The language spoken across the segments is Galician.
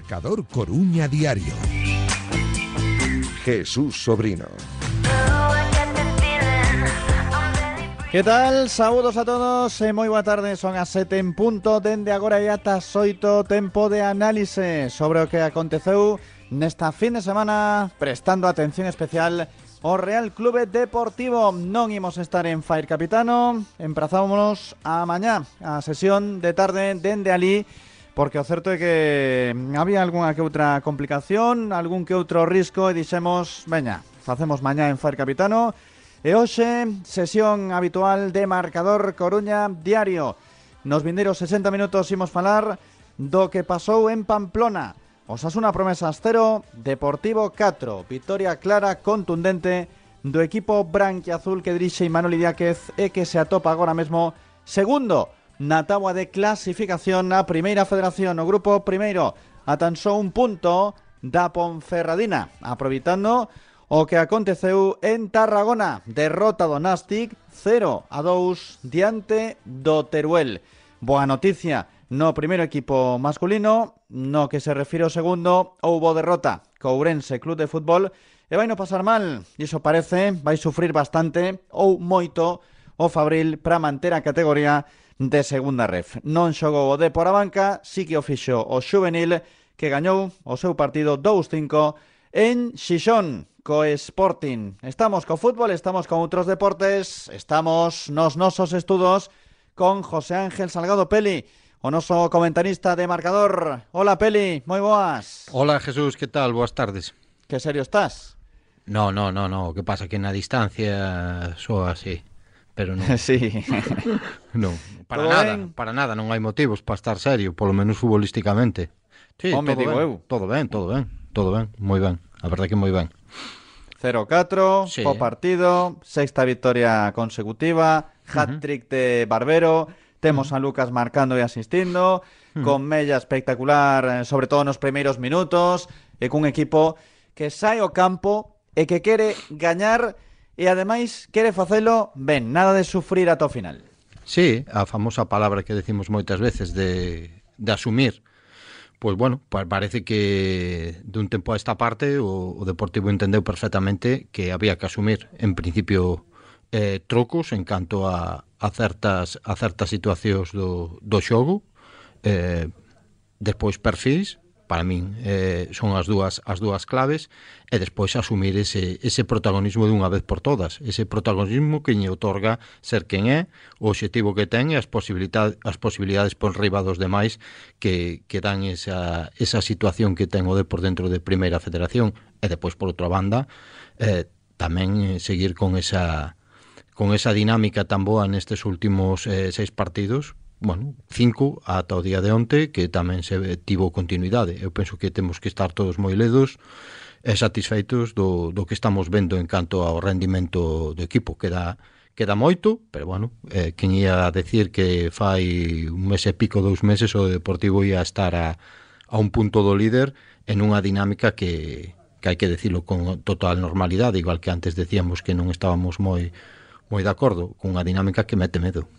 Marcador Coruña Diario. Jesús Sobrino. Que tal? Saúdos a todos e moi boa tarde. Son as 7 en punto. Dende agora e ata as 8, tempo de análise sobre o que aconteceu nesta fin de semana, prestando atención especial ao Real Clube Deportivo. Non imos estar en Fair Capitano, emprazámonos a mañá a sesión de tarde dende ali, porque o certo é que había algunha que outra complicación, algún que outro risco, e dixemos, veña, facemos mañá en Fair Capitano. E hoxe, sesión habitual de Marcador Coruña Diario. Nos vindeiros 60 minutos imos falar do que pasou en Pamplona. Osasuna Promesas 0, Deportivo 4. Victoria clara, contundente do equipo branquiazul que dirixe Imanol Idiáquez e que se atopa agora mesmo segundo na táboa de clasificación na Primeira Federación. O grupo primeiro a tan só un punto da Ponferradina, aproveitando o que aconteceu en Tarragona. Derrota do Nástic 0-2 diante do Teruel. Boa noticia no primeiro equipo masculino. No que se refire ao segundo, houbo derrota co Ourense Club de Fútbol e vai non pasar mal, iso parece. Vai sufrir bastante ou moito o Fabril para manter a categoría de segunda ref. Non xogou o Depor a banca, si que o fixo o Xuvenil, que gañou o seu partido 2-5 en Xixón co Sporting. Estamos co fútbol, estamos con outros deportes, estamos nos nosos estudos con José Ángel Salgado Peli, o noso comentarista de Marcador. Hola Peli, moi boas. Hola Jesús, que tal? Boas tardes. Que serio estás? No, o que pasa que na distancia soa así, pero non. Sí. Non, para nada, non hai motivos para estar serio, polo menos futbolísticamente. Sí, Home, digo eu. Todo ben, moi ben, a verdade que moi ben. 0-4, sí. Po partido, sexta victoria consecutiva, hat-trick de Barbero, temos a Lucas marcando e asistindo, con mella espectacular, sobre todo nos primeiros minutos, e cun equipo que sai ao campo e que quere gañar e ademais quere facelo ben, nada de sufrir ata o final. Sí, a famosa palabra que decimos moitas veces de asumir. Pois bueno, parece que dun tempo a esta parte o Deportivo entendeu perfectamente que había que asumir en principio trocos en canto a certas situacións do xogo, despois perfis, para min son as dúas claves, e despois asumir ese protagonismo dunha vez por todas, ese protagonismo que lle otorga ser quen é, o obxectivo que ten e as posibilidades por riba dos demais que dan esa situación que ten o Depor dentro de Primeira Federación, e despois por outra banda tamén seguir con esa dinámica tan boa nestes últimos 6 partidos. Bueno, 5 ata o día de onte, que tamén se tivo continuidade. Eu penso que temos que estar todos moi ledos e satisfeitos do que estamos vendo en canto ao rendimento do equipo. Queda moito, pero bueno, quen ia a decir que fai un mes e pico, 2 meses, o Deportivo ia estar a un punto do líder en unha dinámica que hai que decirlo con total normalidade, igual que antes decíamos que non estábamos moi de acordo, con unha dinámica que mete medo.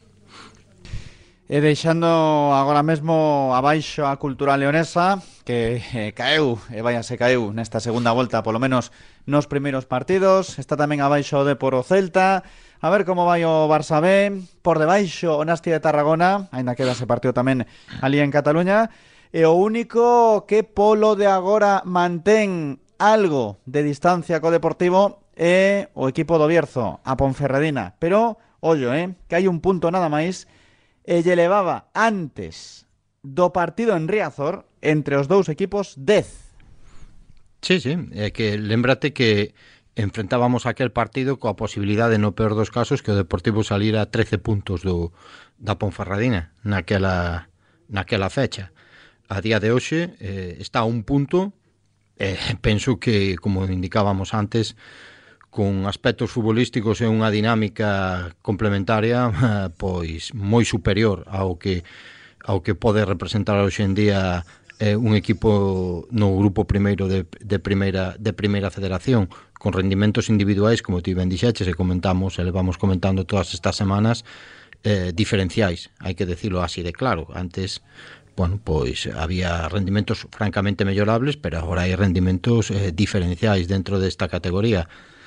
E deixando agora mesmo abaixo a Cultural Leonesa, que caeu nesta segunda volta, polo menos nos primeiros partidos. Está tamén abaixo o Depor o Celta. A ver como vai o Barça B. Por debaixo o Nasti de Tarragona, aínda queda ese partido tamén ali en Cataluña. E o único que polo de agora mantén algo de distancia co Deportivo é o equipo do Bierzo, a Ponferradina. Pero, ollo, que hai un punto nada máis, e lle levaba antes do partido en Riazor entre os dous equipos 10. Sí, é que lémbrate que enfrentábamos aquel partido coa posibilidade, no peor dos casos, que o Deportivo salira a 13 puntos da Ponferradina naquela fecha. A día de hoxe está a un punto, penso que, como indicábamos antes, con aspectos futbolísticos e unha dinámica complementaria pois moi superior ao que pode representar hoxe en día un equipo no grupo primeiro de primeira federación, con rendimentos individuais, como ti ben dixeches e comentamos e levamos comentando todas estas semanas, diferenciais, hai que decirlo así de claro. Antes bueno, pois había rendimentos francamente mellorables, pero agora hai rendimentos diferenciais dentro desta categoría.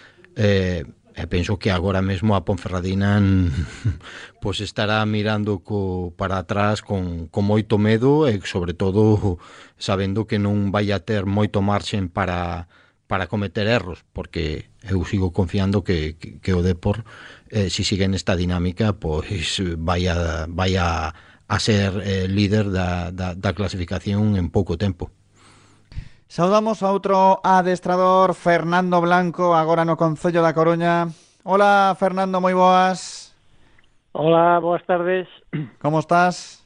E penso que agora mesmo a Ponferradina pois estará mirando para atrás con moito medo e sobre todo sabendo que non vai a ter moito marxen para cometer erros, porque eu sigo confiando que o Depor si sigue nesta dinámica pois vai a ser líder da clasificación en pouco tempo. Saudamos a outro adestrador, Fernando Blanco, agora no Concello da Coruña. Hola, Fernando, moi boas. Hola, boas tardes. Como estás?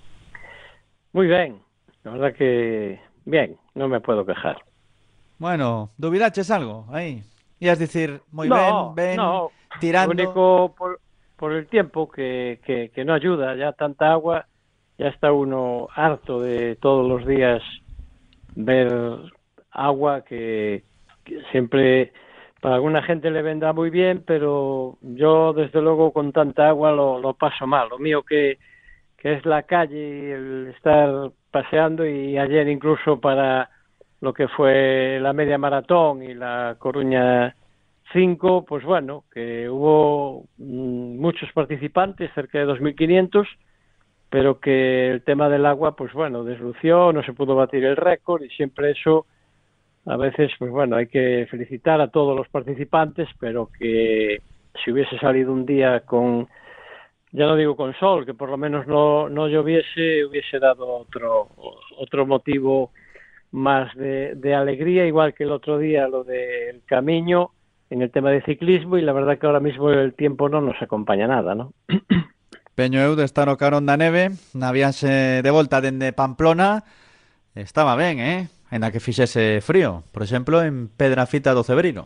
Muy ben, la verdad que bien, non me puedo quejar. Bueno, dubidaches algo aí? Ias dicir, moi ben, no, tirando... Lo único por el tiempo que no ayuda, ya tanta agua, ya está uno harto de todos los días ver agua que siempre para alguna gente le vendrá muy bien, pero yo desde luego con tanta agua lo paso mal. Lo mío que es la calle y el estar paseando, y ayer incluso para lo que fue la media maratón y la Coruña 5, pues bueno, que hubo muchos participantes, cerca de 2.500, pero que el tema del agua, pues bueno, deslució, no se pudo batir el récord, y siempre eso, a veces, pues bueno, hay que felicitar a todos los participantes, pero que si hubiese salido un día con, ya no digo con sol, que por lo menos no lloviese, hubiese dado otro motivo más de alegría, igual que el otro día lo del Camiño en el tema de ciclismo, y la verdad que ahora mismo el tiempo no nos acompaña nada, ¿no? Peño eu de estar o carón da neve, na viaxe de volta dende Pamplona, estaba ben, en a que fixese frío, por exemplo, en Pedrafita do Cebrino.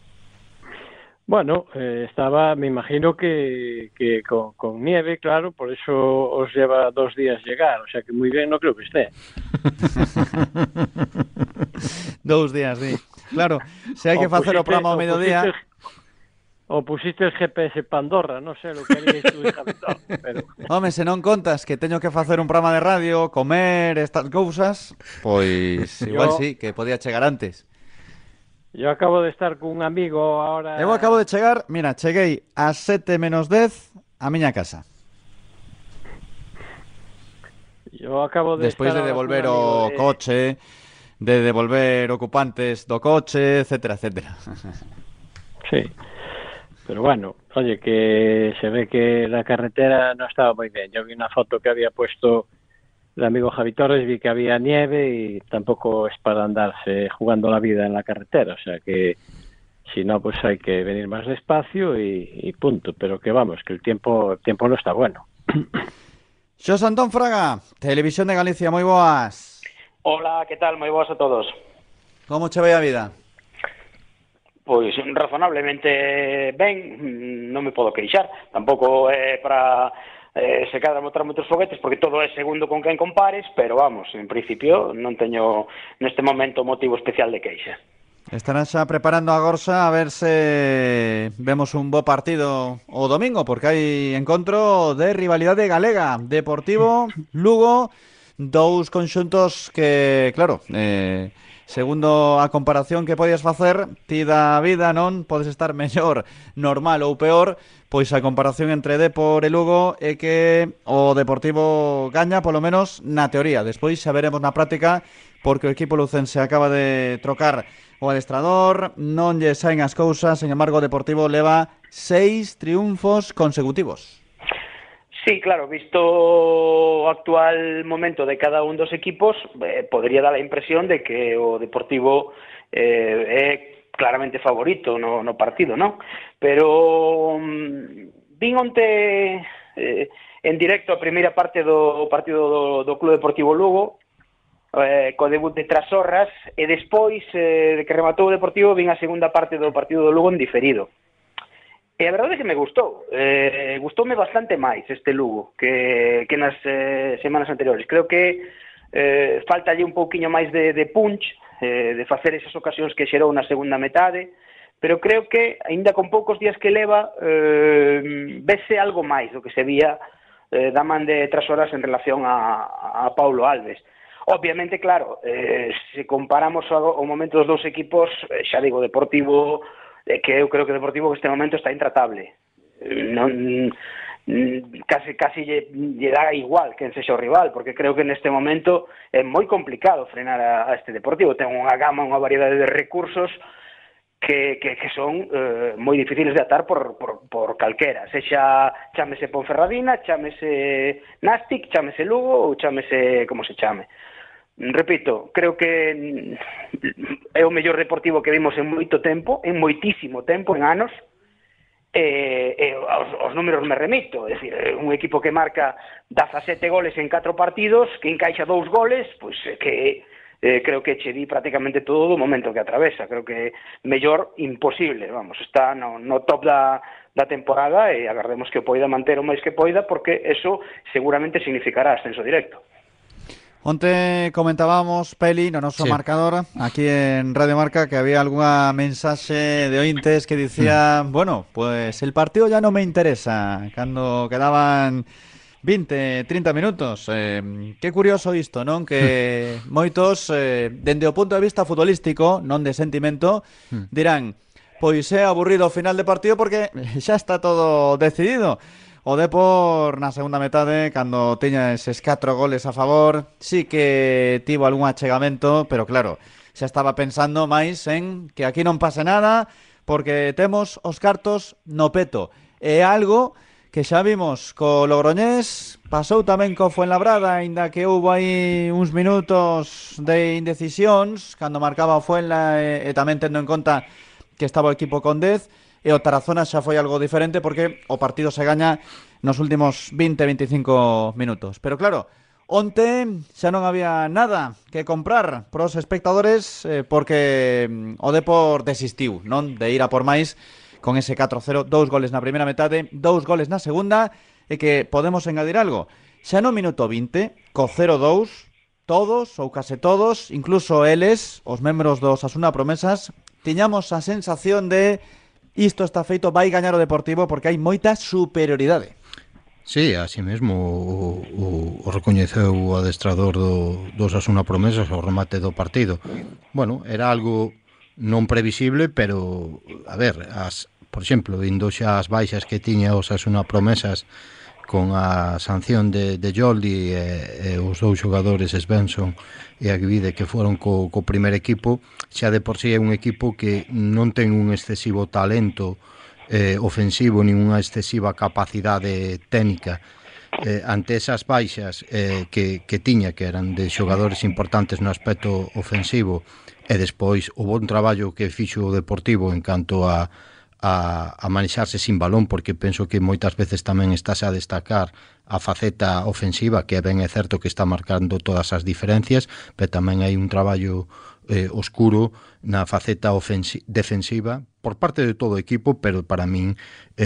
Bueno, estaba, me imagino que con nieve, claro, por eso os lleva 2 días llegar, o sea que muy bien no creo que esté. 2 días, di. Claro, se hai que facer o programa ao mediodía... O pusiste el GPS Pandorra, non sei lo que haríais tú, pero... Home, se non contas que teño que facer un programa de radio, comer, estas cousas, pois igual sí, que podía chegar antes. Yo acabo de estar cun amigo ahora... Eu acabo de chegar, mira, cheguei a 7 menos 10 a miña casa. Yo acabo de despois de estar devolver o coche, de devolver ocupantes do coche, etcétera, etcétera. Sí. Pero bueno, oye, que se ve que la carretera no estaba muy bien. Yo vi una foto que había puesto el amigo Javi Torres, vi que había nieve y tampoco es para andarse jugando la vida en la carretera. O sea que si no, pues hay que venir más despacio y punto. Pero que vamos, que el tiempo no está bueno. Xos Antón Fraga, Televisión de Galicia, moi boas. Hola, que tal? Moi boas a todos. Como che vai a vida? Pois razonablemente ben, non me podo queixar. Tampouco é para se cadra botar moitos foguetes, porque todo é segundo con quen compares, pero vamos, en principio non teño neste momento motivo especial de queixa. Estarán xa preparando a gorsa a ver se vemos un bo partido o domingo, porque hai encontro de rivalidade galega, Deportivo, Lugo, dous conxuntos que, claro, segundo a comparación que podías facer, ti da vida, non? Podes estar mellor, normal ou peor, pois a comparación entre Depor e Lugo é que o Deportivo gaña, polo menos na teoría. Despois xa veremos na práctica, porque o equipo lucense acaba de trocar o adestrador, non lle saen as cousas, sen embargo o Deportivo leva 6 triunfos consecutivos. Sí, claro, visto o actual momento de cada un dos equipos, podría dar a impresión de que o Deportivo é claramente favorito no partido, non? Pero vin onte en directo a primeira parte do partido do Club Deportivo Lugo, co debut de Trasorras, e despois de que rematou o Deportivo vin a segunda parte do partido do Lugo en diferido. E a verdade é que me gustou. Gustoume bastante máis este Lugo que nas semanas anteriores. Creo que falta allí un pouquiño máis de punch, de facer esas ocasións que xerou na segunda metade, pero creo que, aínda con poucos días que leva, vese algo máis do que se vía da man de Trasoras en relación a Paulo Alves. Obviamente, claro, se comparamos o momento dos dous equipos, xa digo, Deportivo, que eu creo que Deportivo neste momento está intratable. Non, casi lle dá igual quen sexa o rival, porque creo que neste momento é moi complicado frenar a este Deportivo. Ten unha gama, unha variedade de recursos que son moi difíciles de atar por calquera, sexa chámese Ponferradina, chámese Nástic, chámese Lugo ou chámese como se chame. Repito, creo que é o mellor Deportivo que vimos en moito tempo, en moitísimo tempo, en anos, os números me remito, é dicir, un equipo que marca 17 goles en 4 partidos, que encaixa 2 goles, pois que creo que che di prácticamente todo o momento que atravesa. Creo que mellor imposible, vamos, está no top da temporada e agardemos que o poida manter o máis que poida, porque eso seguramente significará ascenso directo. Onte comentábamos, Peli, no noso marcador, aquí en Radio Marca, que había alguna mensaxe de ointes que dicía, bueno, pues el partido ya no me interesa, cando quedaban 20, 30 minutos. Que curioso isto, non? Que moitos, dende o punto de vista futbolístico, non de sentimento, dirán, pois é aburrido o final de partido porque xa está todo decidido. O Depor na segunda metade, cando tiña eses 4 goles a favor, sí que tivo algún achegamento, pero claro, xa estaba pensando máis en que aquí non pase nada porque temos os cartos no peto. É algo que xa vimos co Logroñés, pasou tamén co Fuenlabrada, aínda que houve aí uns minutos de indecisións cando marcaba o Fuenla e tamén tendo en conta que estaba o equipo con 10, e o Tarazona xa foi algo diferente porque o partido se gaña nos últimos 20-25 minutos. Pero claro, onte xa non había nada que comprar pros espectadores porque o Depor desistiu, non, de ir a por máis con ese 4-0, 2 goles na primeira metade, 2 goles na segunda, e que podemos engadir algo. Xa no minuto 20, co 0-2, todos ou case todos, incluso eles, os membros do Osasuna Promesas, tiñamos a sensación de isto está feito, vai gañar o Deportivo porque hai moita superioridade. Sí, así mesmo o recoñeceu o adestrador do Osasuna Promesas ao remate do partido. Bueno, era algo non previsible, pero a ver, por exemplo, indo xa as baixas que tiña o Osasuna Promesas con a sanción de Joldi e os dous xogadores Svensson e Aguide que foron co primer equipo, xa de por sí é un equipo que non ten un excesivo talento ofensivo nin unha excesiva capacidade técnica. Ante esas baixas que tiña, que eran de xogadores importantes no aspecto ofensivo, e despois o bon traballo que fixo o Deportivo en canto a manexarse sin balón, porque penso que moitas veces tamén estás a destacar a faceta ofensiva, que ben é certo que está marcando todas as diferencias, pero tamén hai un traballo oscuro na faceta defensiva por parte de todo o equipo, pero para min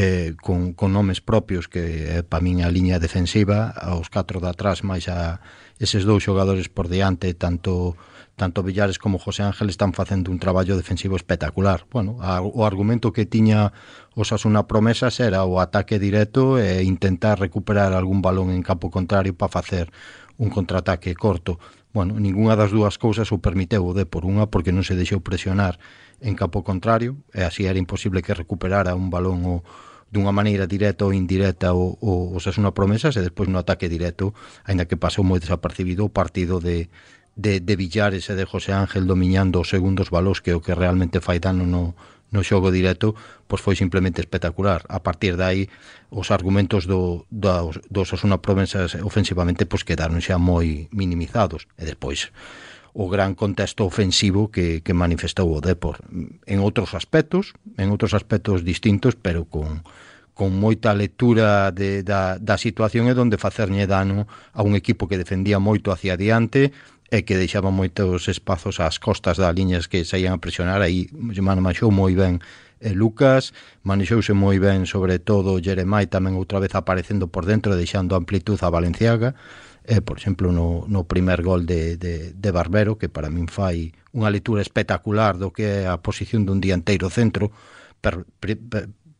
con nomes propios, que para min a liña defensiva, aos 4 de atrás máis a eses dous xogadores por diante, tanto Villares como José Ángel están facendo un traballo defensivo espectacular. Bueno, o argumento que tiña Osasuna Promesas era o ataque directo e intentar recuperar algún balón en campo contrario para facer un contraataque corto. Bueno, ningunha das dúas cousas o permiteu o Depor, unha porque non se deixou presionar en campo contrario, e así era imposible que recuperara un balón dunha maneira directa ou indirecta o Osasuna Promesas, e despois no ataque directo, aínda que pasou moi desapercibido o partido de Villares e de José Ángel dominando os segundos balóns, que é o que realmente fai dano no xogo directo, pois foi simplemente espectacular. A partir de aí, os argumentos do Osasuna Promesas ofensivamente pois quedaron xa moi minimizados, e despois o gran contexto ofensivo que manifestou o Depor en outros aspectos distintos, pero con moita lectura da situación e donde facerlle dano a un equipo que defendía moito hacia adiante e que deixaba moitos espazos ás costas das liñas que saían a presionar. Aí manexou moi ben Lucas, manexouse moi ben sobre todo Jeremai, tamén outra vez aparecendo por dentro e deixando amplitud a Valenciaga, por exemplo no primer gol de Barbero, que para min fai unha lectura espectacular do que é a posición dun dianteiro centro,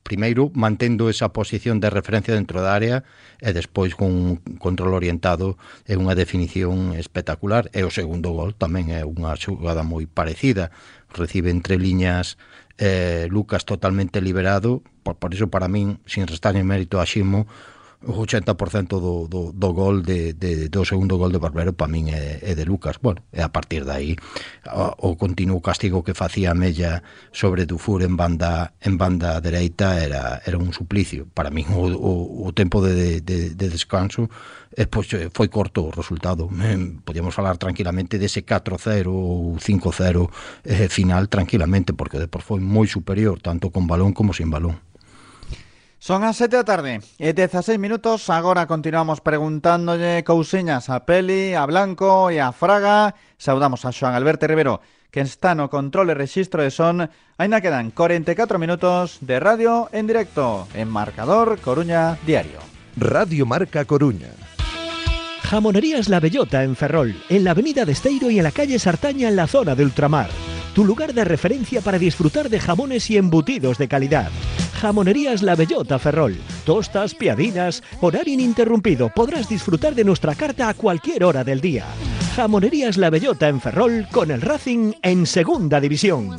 primeiro mantendo esa posición de referencia dentro da área e despois con un control orientado e unha definición espectacular. E o segundo gol tamén é unha xogada moi parecida, recibe entre liñas Lucas totalmente liberado, por iso para min, sin restarlle mérito a Ximo, o 80% do gol do segundo gol de Barbero para min é de Lucas. Bueno, e a partir de aí o continuo castigo que facía Mella sobre Dufour en banda dereita era un suplicio. Para min o tempo de descanso pois foi corto o resultado. Podíamos falar tranquilamente dese 4-0 ou 5-0 final tranquilamente, porque o Depor foi moi superior tanto con balón como sin balón. Son as 7 da tarde e 16 minutos. Agora continuamos preguntándolle cousiñas a Peli, a Blanco e a Fraga. Saudamos a Xoan Alberto Rivero, que está no control e rexistro de son. Aínda quedan 44 minutos de radio en directo en Marcador Coruña Diario. Radio Marca Coruña. Jamonerías La Bellota en Ferrol, en la avenida de Esteiro y en la calle Sartaña en la zona de ultramar. Tu lugar de referencia para disfrutar de jamones y embutidos de calidad. Jamonerías La Bellota Ferrol. Tostas, piadinas, horario ininterrumpido. Podrás disfrutar de nuestra carta a cualquier hora del día. Jamonerías La Bellota en Ferrol con el Racing en Segunda División.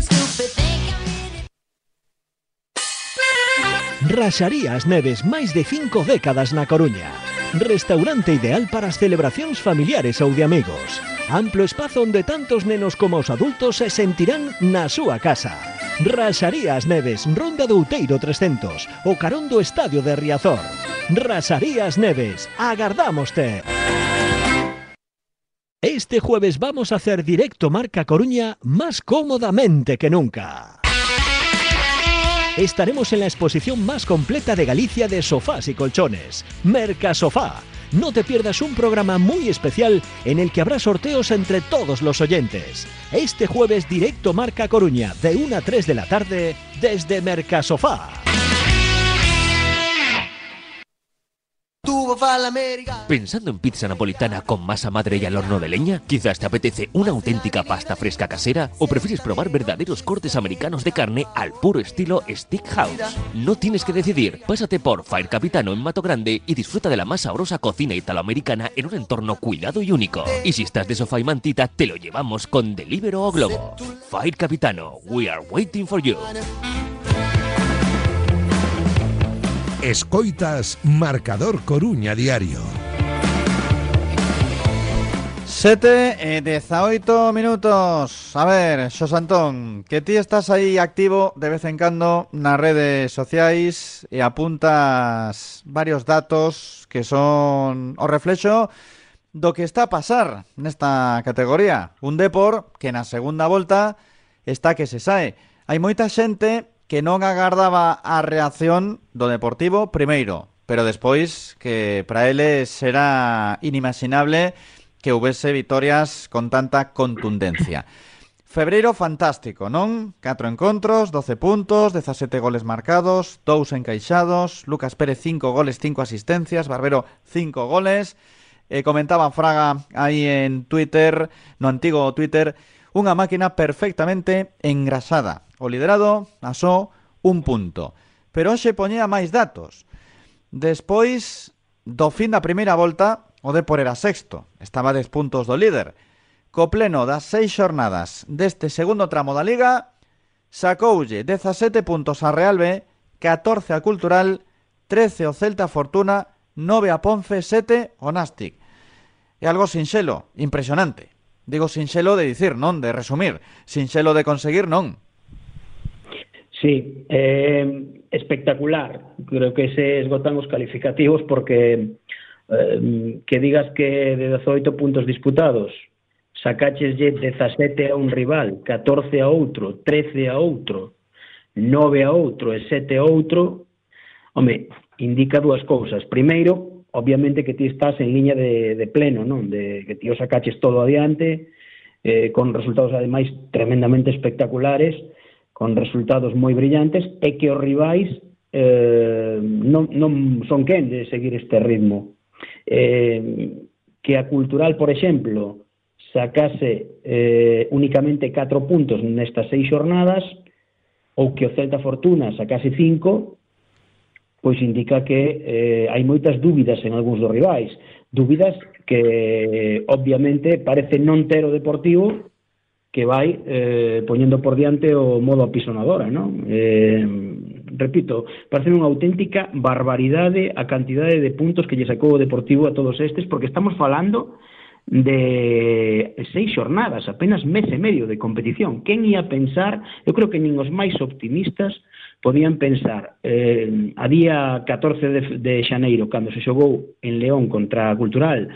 Raxarías Neves, máis de 5 décadas na Coruña. Restaurante ideal para as celebracións familiares ou de amigos. Amplo espazo onde tantos nenos como os adultos se sentirán na súa casa. Raxarías Neves, Ronda do Outeiro 300, o carón do Estadio de Riazor. Raxarías Neves, agardámoste. Este jueves vamos a hacer directo Marca Coruña más cómodamente que nunca. Estaremos en la exposición más completa de Galicia de sofás y colchones, Mercasofá. No te pierdas un programa muy especial en el que habrá sorteos entre todos los oyentes. Este jueves directo Marca Coruña, de 1 a 3 de la tarde, desde Mercasofá. ¿Pensando en pizza napolitana con masa madre y al horno de leña? ¿Quizás te apetece una auténtica pasta fresca casera? ¿O prefieres probar verdaderos cortes americanos de carne al puro estilo Steakhouse? No tienes que decidir. Pásate por Fire Capitano en Mato Grande y disfruta de la más sabrosa cocina italoamericana en un entorno cuidado y único. Y si estás de sofá y mantita, te lo llevamos con Deliveroo o Globo. Fire Capitano, we are waiting for you. Escoitas Marcador Coruña Diario. 7 e 18 minutos. A ver, Xosantón, que ti estás aí activo de vez en cando nas redes sociais e apuntas varios datos que son o reflexo do que está a pasar nesta categoría. Un Depor que na segunda volta está que se sae. Hai moita xente que non agardaba a reacción do Deportivo primeiro, pero despois que para eles era inimaginable que houvese vitorias con tanta contundencia. Febreiro fantástico, non? 4 encontros, 12 puntos, 17 goles marcados, 2 encaixados, Lucas Pérez 5 goles, 5 asistencias, Barbero 5 goles. Comentaba Fraga aí en Twitter, no antigo Twitter, unha máquina perfectamente engrasada. O liderado a só un punto. Pero hoxe poñía máis datos. Despois do fin da primeira volta, o Depor era sexto. Estaba 10 puntos do líder. Co pleno das 6 xornadas deste segundo tramo da Liga, sacoulle 17 puntos a Real B, 14 a Cultural, 13 o Celta Fortuna, 9 a Ponce, 7 o Nástic. É algo sinxelo, impresionante. Digo sinxelo de dicir, non de resumir. Sinxelo de conseguir, non. Sí, espectacular. Creo que se esgotan os calificativos porque que digas que de 18 puntos disputados sacacheslle 17 a un rival, 14 a outro, 13 a outro, 9 a outro e 7 a outro, home, indica dúas cousas. Primeiro, obviamente que ti estás en liña de pleno, non? De que ti o sacaches todo adiante, con resultados ademais tremendamente espectaculares, con resultados moi brillantes, e que os rivais non son quen de seguir este ritmo. Que a Cultural, por exemplo, sacase únicamente 4 puntos nestas 6 xornadas, ou que o Celta Fortuna sacase 5, pois indica que hai moitas dúbidas en algúns dos rivais. Dúbidas que, obviamente, parece non ter o Deportivo, que vai poñendo por diante o modo apisonadora, non? Repito, parece unha auténtica barbaridade a cantidade de puntos que lle sacou o Deportivo a todos estes, porque estamos falando de 6 xornadas, apenas mes e medio de competición. Quen ia pensar? Eu creo que nin os máis optimistas podían pensar a día 14 de xaneiro, cando se xogou en León contra a Cultural,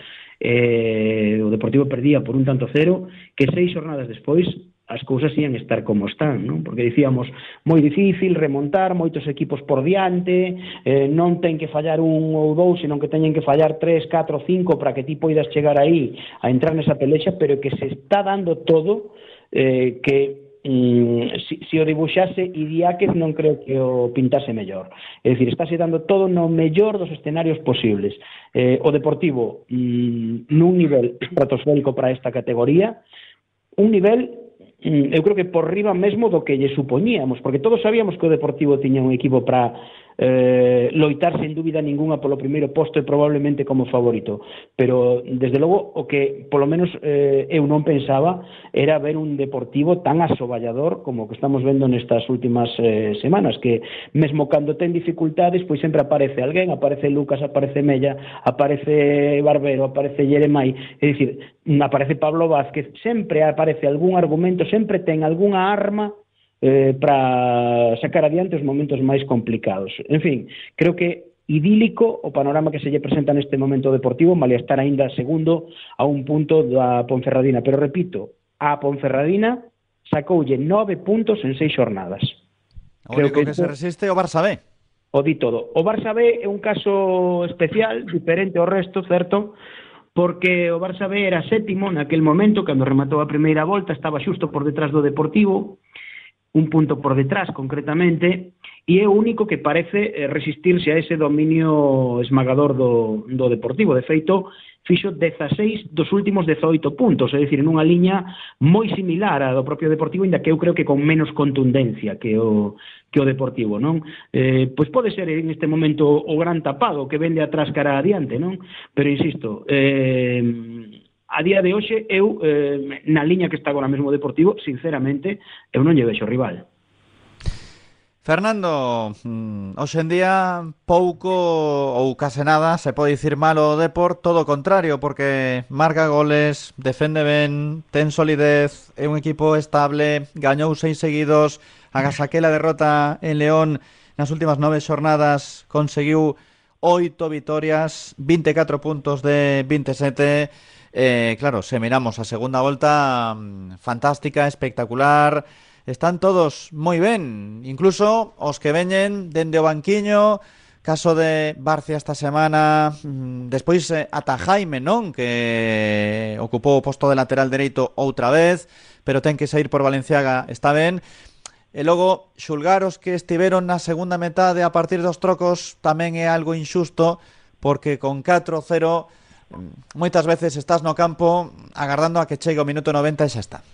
o Deportivo perdía por 1-0, que 6 xornadas despois as cousas ian estar como están, non? Porque dicíamos, moi difícil remontar, moitos equipos por diante, non ten que fallar un ou dous, senón que teñen que fallar 3, 4, 5 para que ti poidas chegar aí a entrar nesa pelexa, pero que se está dando todo, que se o dibuxase Idiáquez non creo que o pintase mellor. É dicir, estáse dando todo no mellor dos escenarios posibles. O Deportivo nun nivel estratosférico para esta categoría, un nivel eu creo que por riba mesmo do que lle supoñíamos, porque todos sabíamos que o Deportivo tiña un equipo para loitar sen dúbida ninguna polo primeiro posto e probablemente como favorito, pero desde logo o que polo menos eu non pensaba era ver un Deportivo tan asoballador como o que estamos vendo nestas últimas semanas, que mesmo cando ten dificultades pois sempre aparece alguén, aparece Lucas, aparece Mella, aparece Barbero, aparece Jeremai, é dicir, aparece Pablo Vázquez, sempre aparece algún argumento, sempre ten algunha arma para sacar adiante os momentos máis complicados. En fin, creo que idílico o panorama que se lle presenta neste momento Deportivo, malia estar aínda segundo a un punto da Ponferradina. Pero repito, a Ponferradina sacoulle 9 puntos en 6 xornadas. O único que se resiste é o Barça B. O di todo. O Barça B é un caso especial, diferente ao resto, certo? Porque o Barça B era sétimo naquel momento, cando rematou a primeira volta, estaba xusto por detrás do Deportivo, un punto por detrás concretamente, e é o único que parece resistirse a ese dominio esmagador do Deportivo. De feito, fixo 16 dos últimos 18 puntos, é dicir, nunha liña moi similar á do propio Deportivo, inda que eu creo que con menos contundencia que o Deportivo, non? Pois pode ser en este momento o gran tapado que vende atrás cara adiante, non? Pero insisto, a día de hoxe, eu, na liña que está agora mesmo o Deportivo, sinceramente, eu non lle vexo rival. Fernando, hoxe en día pouco ou case nada se pode dicir malo o Depor, todo o contrario, porque marca goles, defende ben, ten solidez, é un equipo estable, gañou 6 seguidos, agás aquela derrota en León nas últimas 9 xornadas, conseguiu 8 vitorias, 24 puntos de 27. Claro, se miramos a segunda volta, fantástica, espectacular, están todos moi ben, incluso os que veñen dende o banquiño, caso de Barcia esta semana, despois ata Jaime, non? Que ocupou o posto de lateral dereito outra vez, pero ten que sair por Valenciaga, está ben. E logo, xulgar os que estiveron na segunda metade a partir dos trocos tamén é algo inxusto, porque con 4-0 moitas veces estás no campo agardando a que chegue o minuto 90 e xa está.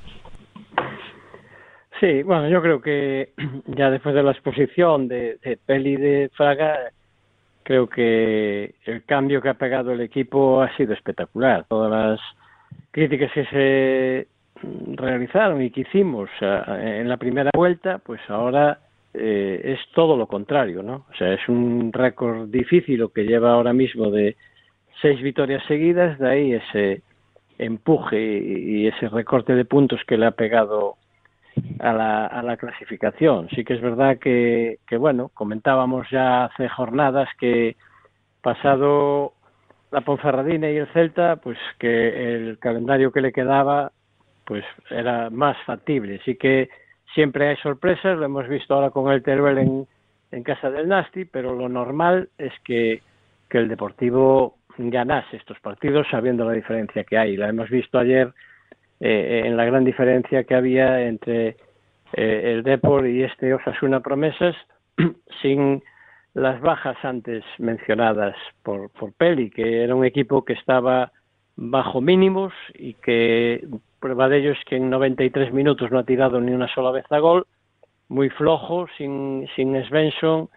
Sí, bueno, yo creo que ya después de la exposición de Peli de Fraga, creo que el cambio que ha pegado el equipo ha sido espectacular. Todas las críticas que se realizaron y que hicimos en la primera vuelta, pues ahora es todo lo contrario, ¿no? O sea, es un récord difícil lo que lleva ahora mismo de 6 victorias seguidas, de ahí ese empuje y ese recorte de puntos que le ha pegado a la clasificación. Sí que es verdad que bueno, comentábamos ya hace jornadas que pasado la Ponferradina y el Celta, pues que el calendario que le quedaba pues era más factible. Sí que siempre hay sorpresas, lo hemos visto ahora con el Teruel en casa del Nasti, pero lo normal es que el Deportivo ganase estos partidos sabiendo la diferencia que hay. La hemos visto ayer en la gran diferencia que había entre el Depor y este Osasuna Promesas, sin las bajas antes mencionadas por Peli, que era un equipo que estaba bajo mínimos y que prueba de ello es que en 93 minutos no ha tirado ni una sola vez a gol, muy flojo, sin Svensson,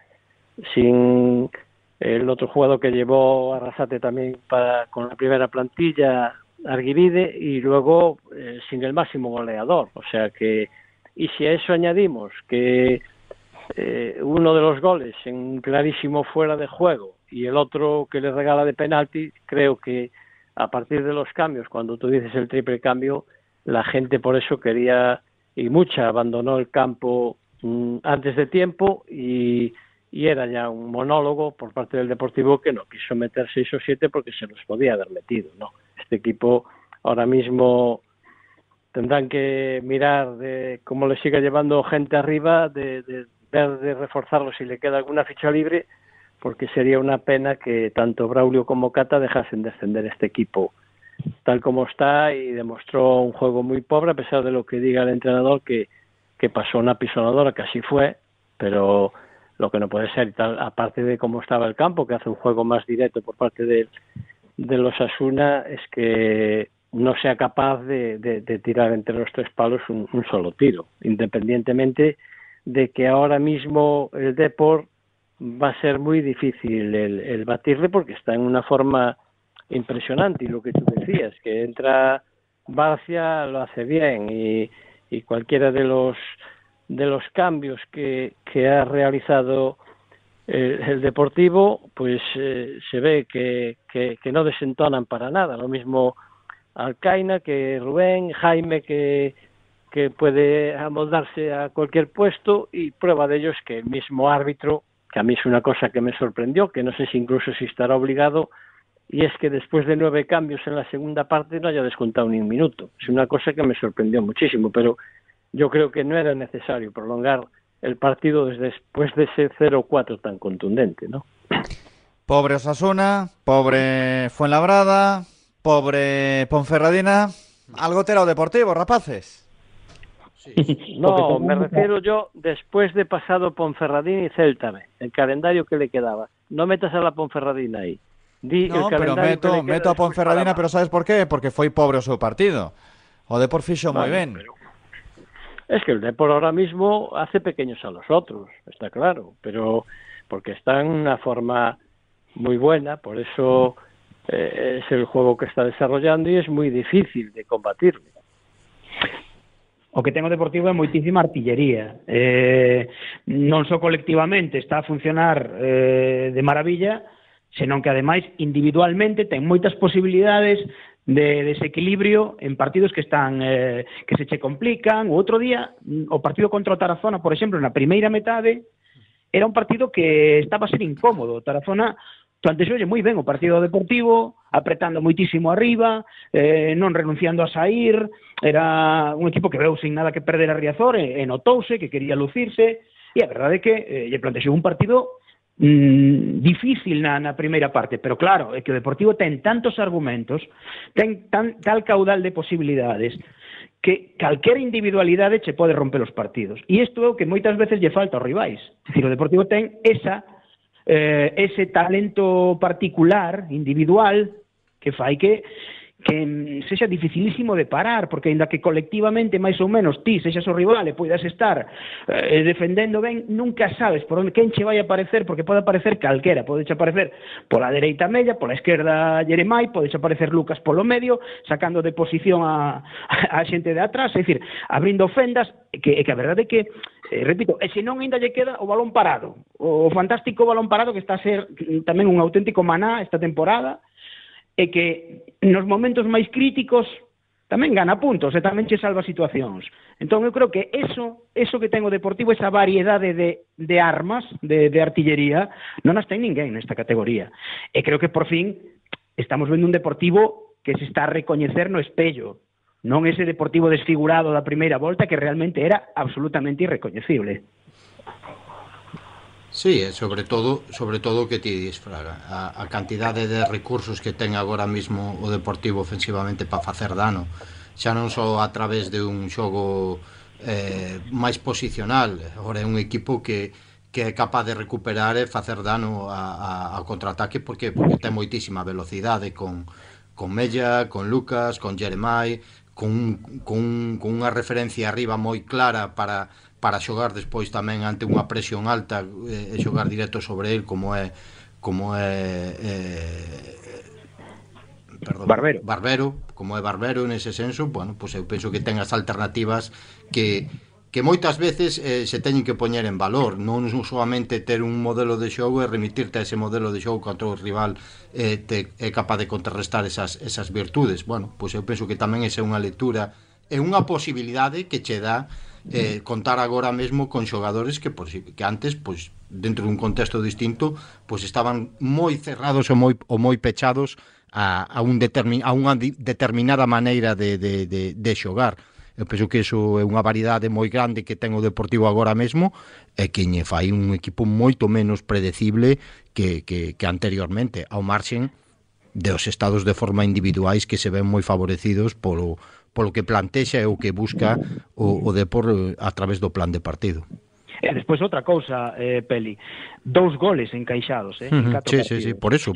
sin el otro jugador que llevó Arrasate también con la primera plantilla, Arguiride, y luego sin el máximo goleador. O sea que, y si a eso añadimos que uno de los goles en clarísimo fuera de juego y el otro que le regala de penalti, creo que a partir de los cambios, cuando tú dices el triple cambio, la gente por eso quería, y mucha abandonó el campo antes de tiempo, y era ya un monólogo por parte del Deportivo que no quiso meter 6 o 7 porque se los podía haber metido, ¿no? Este equipo ahora mismo tendrán que mirar de cómo le siga llevando gente arriba, de ver de reforzarlo si le queda alguna ficha libre, porque sería una pena que tanto Braulio como Cata dejasen descender este equipo tal como está, y demostró un juego muy pobre, a pesar de lo que diga el entrenador, que pasó una pisonadora, que así fue, pero lo que no puede ser, y tal, aparte de cómo estaba el campo, que hace un juego más directo por parte de los Osasuna, es que no sea capaz de tirar entre los 3 palos un solo tiro, independientemente de que ahora mismo el Depor va a ser muy difícil el batirle, porque está en una forma impresionante, y lo que tú decías, que entra Barcia, lo hace bien, y cualquiera de los cambios que ha realizado el Deportivo, pues se ve que no desentonan para nada. Lo mismo Alcaina que Rubén, Jaime que puede amoldarse a cualquier puesto, y prueba de ello es que el mismo árbitro, que a mí es una cosa que me sorprendió, que no sé si incluso si estará obligado, y es que después de 9 cambios en la segunda parte no haya descontado ni un minuto. Es una cosa que me sorprendió muchísimo, pero yo creo que no era necesario prolongar el partido después de ese 0-4 tan contundente, ¿no? Pobre Osasuna, pobre Fuenlabrada, pobre Ponferradina. Algo terao Deportivo, rapaces. Sí. No, me refiero yo después de pasado Ponferradina y Celta B, el calendario que le quedaba. No metas a la Ponferradina aí. No, pero meto a Ponferradina, pero ¿sabes por qué? Porque foi pobre o seu partido. O Depor fixo moi ben. Pero es que el Depor ahora mismo hace pequeños a los otros, está claro, pero porque está en una forma muy buena, por eso es el juego que está desarrollando y es muy difícil de combatirle. O que ten o Deportivo é moitísima artillería. Non só colectivamente está a funcionar de maravilla, senón que ademais individualmente ten moitas posibilidades de desequilibrio en partidos que están que se che complican. O outro día, o partido contra o Tarazona, por exemplo, na primeira metade, era un partido que estaba a ser incómodo. O Tarazona plantexoulle moi ben o partido deportivo, apretando moitísimo arriba, non renunciando a sair. Era un equipo que veu sin nada que perder a Riazor, e notouse que quería lucirse, e a verdade é que lle plantexou un partido difícil na primeira parte, pero claro, é que o Deportivo ten tantos argumentos, ten tal caudal de posibilidades, que calquera individualidade che pode romper os partidos. E isto é o que moitas veces lle falta aos rivais. É dicir, o Deportivo ten ese talento particular, individual, que fai que sexa dificilísimo de parar, porque ainda que colectivamente máis ou menos ti sexas o rival e poidas estar defendendo ben, nunca sabes por onde quen che vai aparecer, porque pode aparecer calquera, pode aparecer pola dereita Mella, pola esquerda Jeremai, pode aparecer Lucas polo medio, sacando de posición a xente de atrás, é dicir, abrindo fendas, que a verdade é que repito, e se non ainda lle queda o balón parado, o fantástico balón parado que está a ser tamén un auténtico maná esta temporada, e que nos momentos máis críticos tamén gana puntos e tamén che salva situacións. Entón eu creo que eso que ten o Deportivo, esa variedade de armas, de artillería, non as ten ninguén nesta categoría. E creo que por fin estamos vendo un Deportivo que se está a recoñecer no espello, non ese Deportivo desfigurado da primeira volta que realmente era absolutamente irrecoñecible. Sí, sobre todo que ti dis, Fraga, a cantidade de recursos que ten agora mismo o Deportivo ofensivamente para facer dano, xa non só a través de un xogo máis posicional, agora é un equipo que é capaz de recuperar e facer dano a contraataque, porque ten moitísima velocidade con Mella, con Lucas, con Jeremai, con unha referencia arriba moi clara para para xogar despois tamén ante unha presión alta e xogar directo sobre el como é Barbero, como é Barbero nese senso, bueno, pois eu penso que ten as alternativas que moitas veces se teñen que poñer en valor, non solamente ter un modelo de xogo e remitirte a ese modelo de xogo contra o rival é capaz de contrarrestar esas virtudes. Bueno, pois eu penso que tamén esa é unha lectura, é unha posibilidade que che dá contar agora mesmo con xogadores que antes, pois dentro dun contexto distinto, pois estaban moi cerrados ou moi pechados a unha determinada maneira de xogar. Eu penso que iso é unha variedade moi grande que ten o Deportivo agora mesmo e que lle fai un equipo moito menos predecible que anteriormente, ao marxen dos estados de forma individuais que se ven moi favorecidos polo que plantexa e o que busca o Depor a través do plan de partido. E despois outra cousa, Peli, 2 goles encaixados, en 4 partidos. Sí, por eso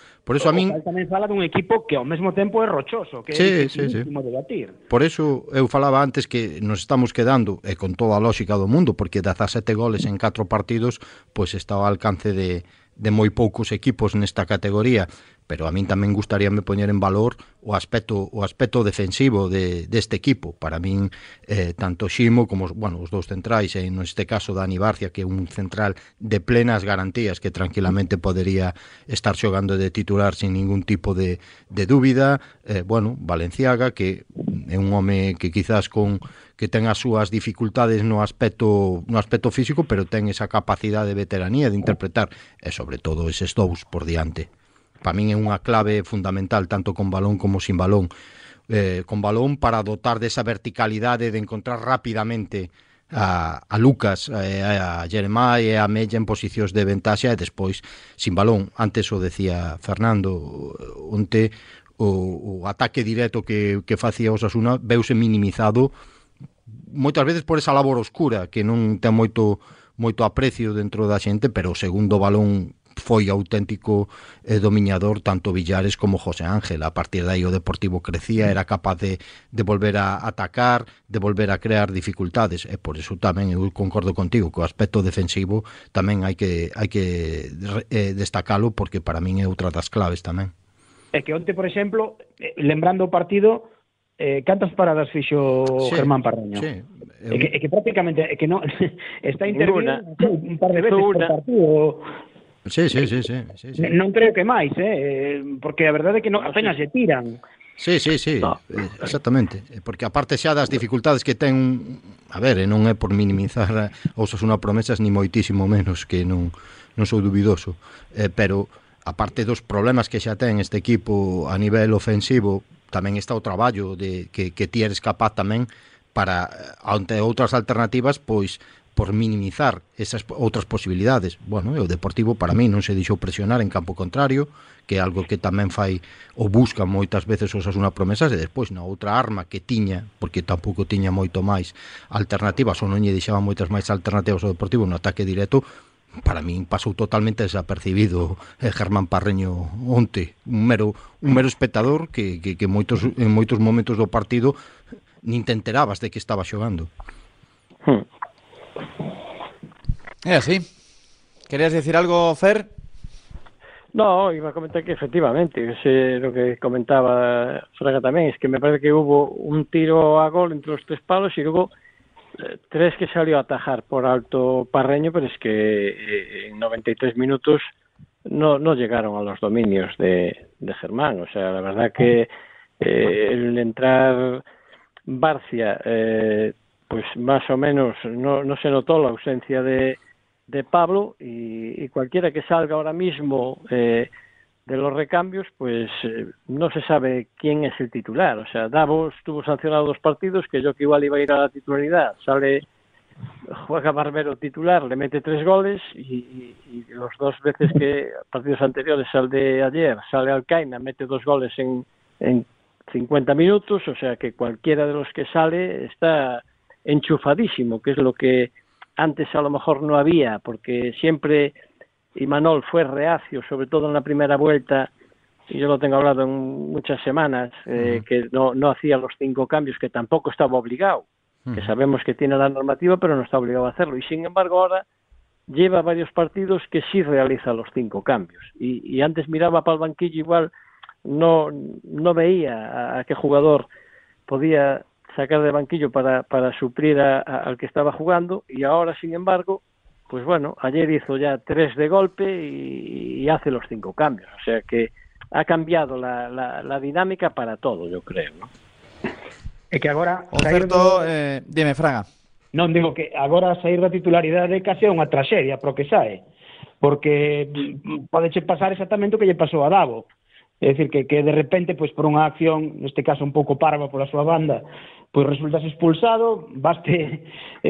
a min tamén fala dun equipo que ao mesmo tempo é rochoso, que é difícil debatir. Por eso eu falaba antes que nos estamos quedando, e con toda a lógica do mundo, porque 17 goles en 4 partidos, pois está ao alcance de moi poucos equipos nesta categoría, pero a min tamén gustaríame poñer en valor o aspecto defensivo deste equipo. Para min, tanto Ximo como os dous centrais, e neste caso Dani Barcia, que é un central de plenas garantías que tranquilamente podería estar xogando de titular sin ningún tipo de dúbida. Valenciaga, que é un home que quizás que ten as súas dificultades no aspecto físico, pero ten esa capacidade de veteranía de interpretar, e sobre todo eses dous por diante. Para min é unha clave fundamental, tanto con balón como sin balón. Con balón para dotar desa verticalidade de encontrar rapidamente a Lucas, a Jeremai e a Mella en posicións de ventaxa, e despois sin balón. Antes o decía Fernando, onte o ataque directo que facía Osasuna veuse minimizado moitas veces por esa labor oscura que non ten moito aprecio dentro da xente, pero o segundo balón foi auténtico dominador tanto Villares como José Ángel. A partir de aí o Deportivo crecía, era capaz de volver a atacar, de volver a crear dificultades, e por eso tamén eu concordo contigo que o aspecto defensivo tamén hai que destacalo, porque para min é outra das claves tamén. É que onte, por exemplo, lembrando o partido, cantas paradas fixo Germán Parreño? Sí. É que prácticamente que non está intervindo un par de veces por partido. Sí. Non creo que máis, porque a verdade é que apenas se tiran. Sí, no. Exactamente, porque aparte xa das dificultades que ten, non é por minimizar a Osasuna Promesas ni moitísimo menos, que non sou dubidoso, pero aparte dos problemas que xa ten este equipo a nivel ofensivo, tamén está o traballo de que ti eres capaz tamén para, ante outras alternativas, pois por minimizar esas outras posibilidades. Bueno, o Deportivo para mí non se deixou presionar en campo contrario, que é algo que tamén fai ou busca moitas veces os Osasuna Promesas, e despois na outra arma que tiña, porque tampouco tiña moito máis alternativas, ou non lle deixaba moitas máis alternativas ao Deportivo no ataque directo, para min pasou totalmente desapercibido Germán Parreño onte, un mero espectador que en moitos momentos do partido nin te enterabas de que estaba xogando. É así. ¿Querías decir algo, Fer? No, iba a comentar que efectivamente, lo que comentaba Fraga tamén, es que me parece que hubo un tiro a gol entre los 3 palos y luego 3 que salió a atajar por alto Parreño, pero es que en 93 minutos no llegaron a los dominios de Germán. O sea, la verdad que el entrar Barcia, pues más o menos no se notó la ausencia de Pablo, y cualquiera que salga ahora mismo de los recambios, pues no se sabe quién es el titular. O sea, Davos tuvo sancionado 2 partidos, que yo que igual iba a ir a la titularidad, juega Barbero titular, le mete 3 goles, y los 2 veces que partidos anteriores al de ayer sale Alcaina, mete 2 goles en 50 minutos. O sea que cualquiera de los que sale está enchufadísimo, que es lo que antes a lo mejor no había, porque siempre Imanol fue reacio, sobre todo en la primera vuelta, y yo lo tengo hablado en muchas semanas, que no hacía los 5 cambios, que tampoco estaba obligado, que sabemos que tiene la normativa, pero no está obligado a hacerlo. Y sin embargo ahora lleva varios partidos que sí realiza los 5 cambios. Y antes miraba para el banquillo, igual no veía a qué jugador podía sacar de banquillo para suplir al que estaba jugando, y ahora, sin embargo, pues bueno, ayer hizo ya 3 de golpe y hace los 5 cambios. O sea que ha cambiado la dinámica para todo, yo creo, ¿no? É que agora... O certo, dime, Fraga. Non, digo que agora sair da titularidade case é unha traxedia pro que sae, porque podeche pasar exactamente o que lle pasou a Davo. É dicir, que de repente, pois por unha acción, neste caso un pouco parva pola súa banda, pois resultas expulsado, vaste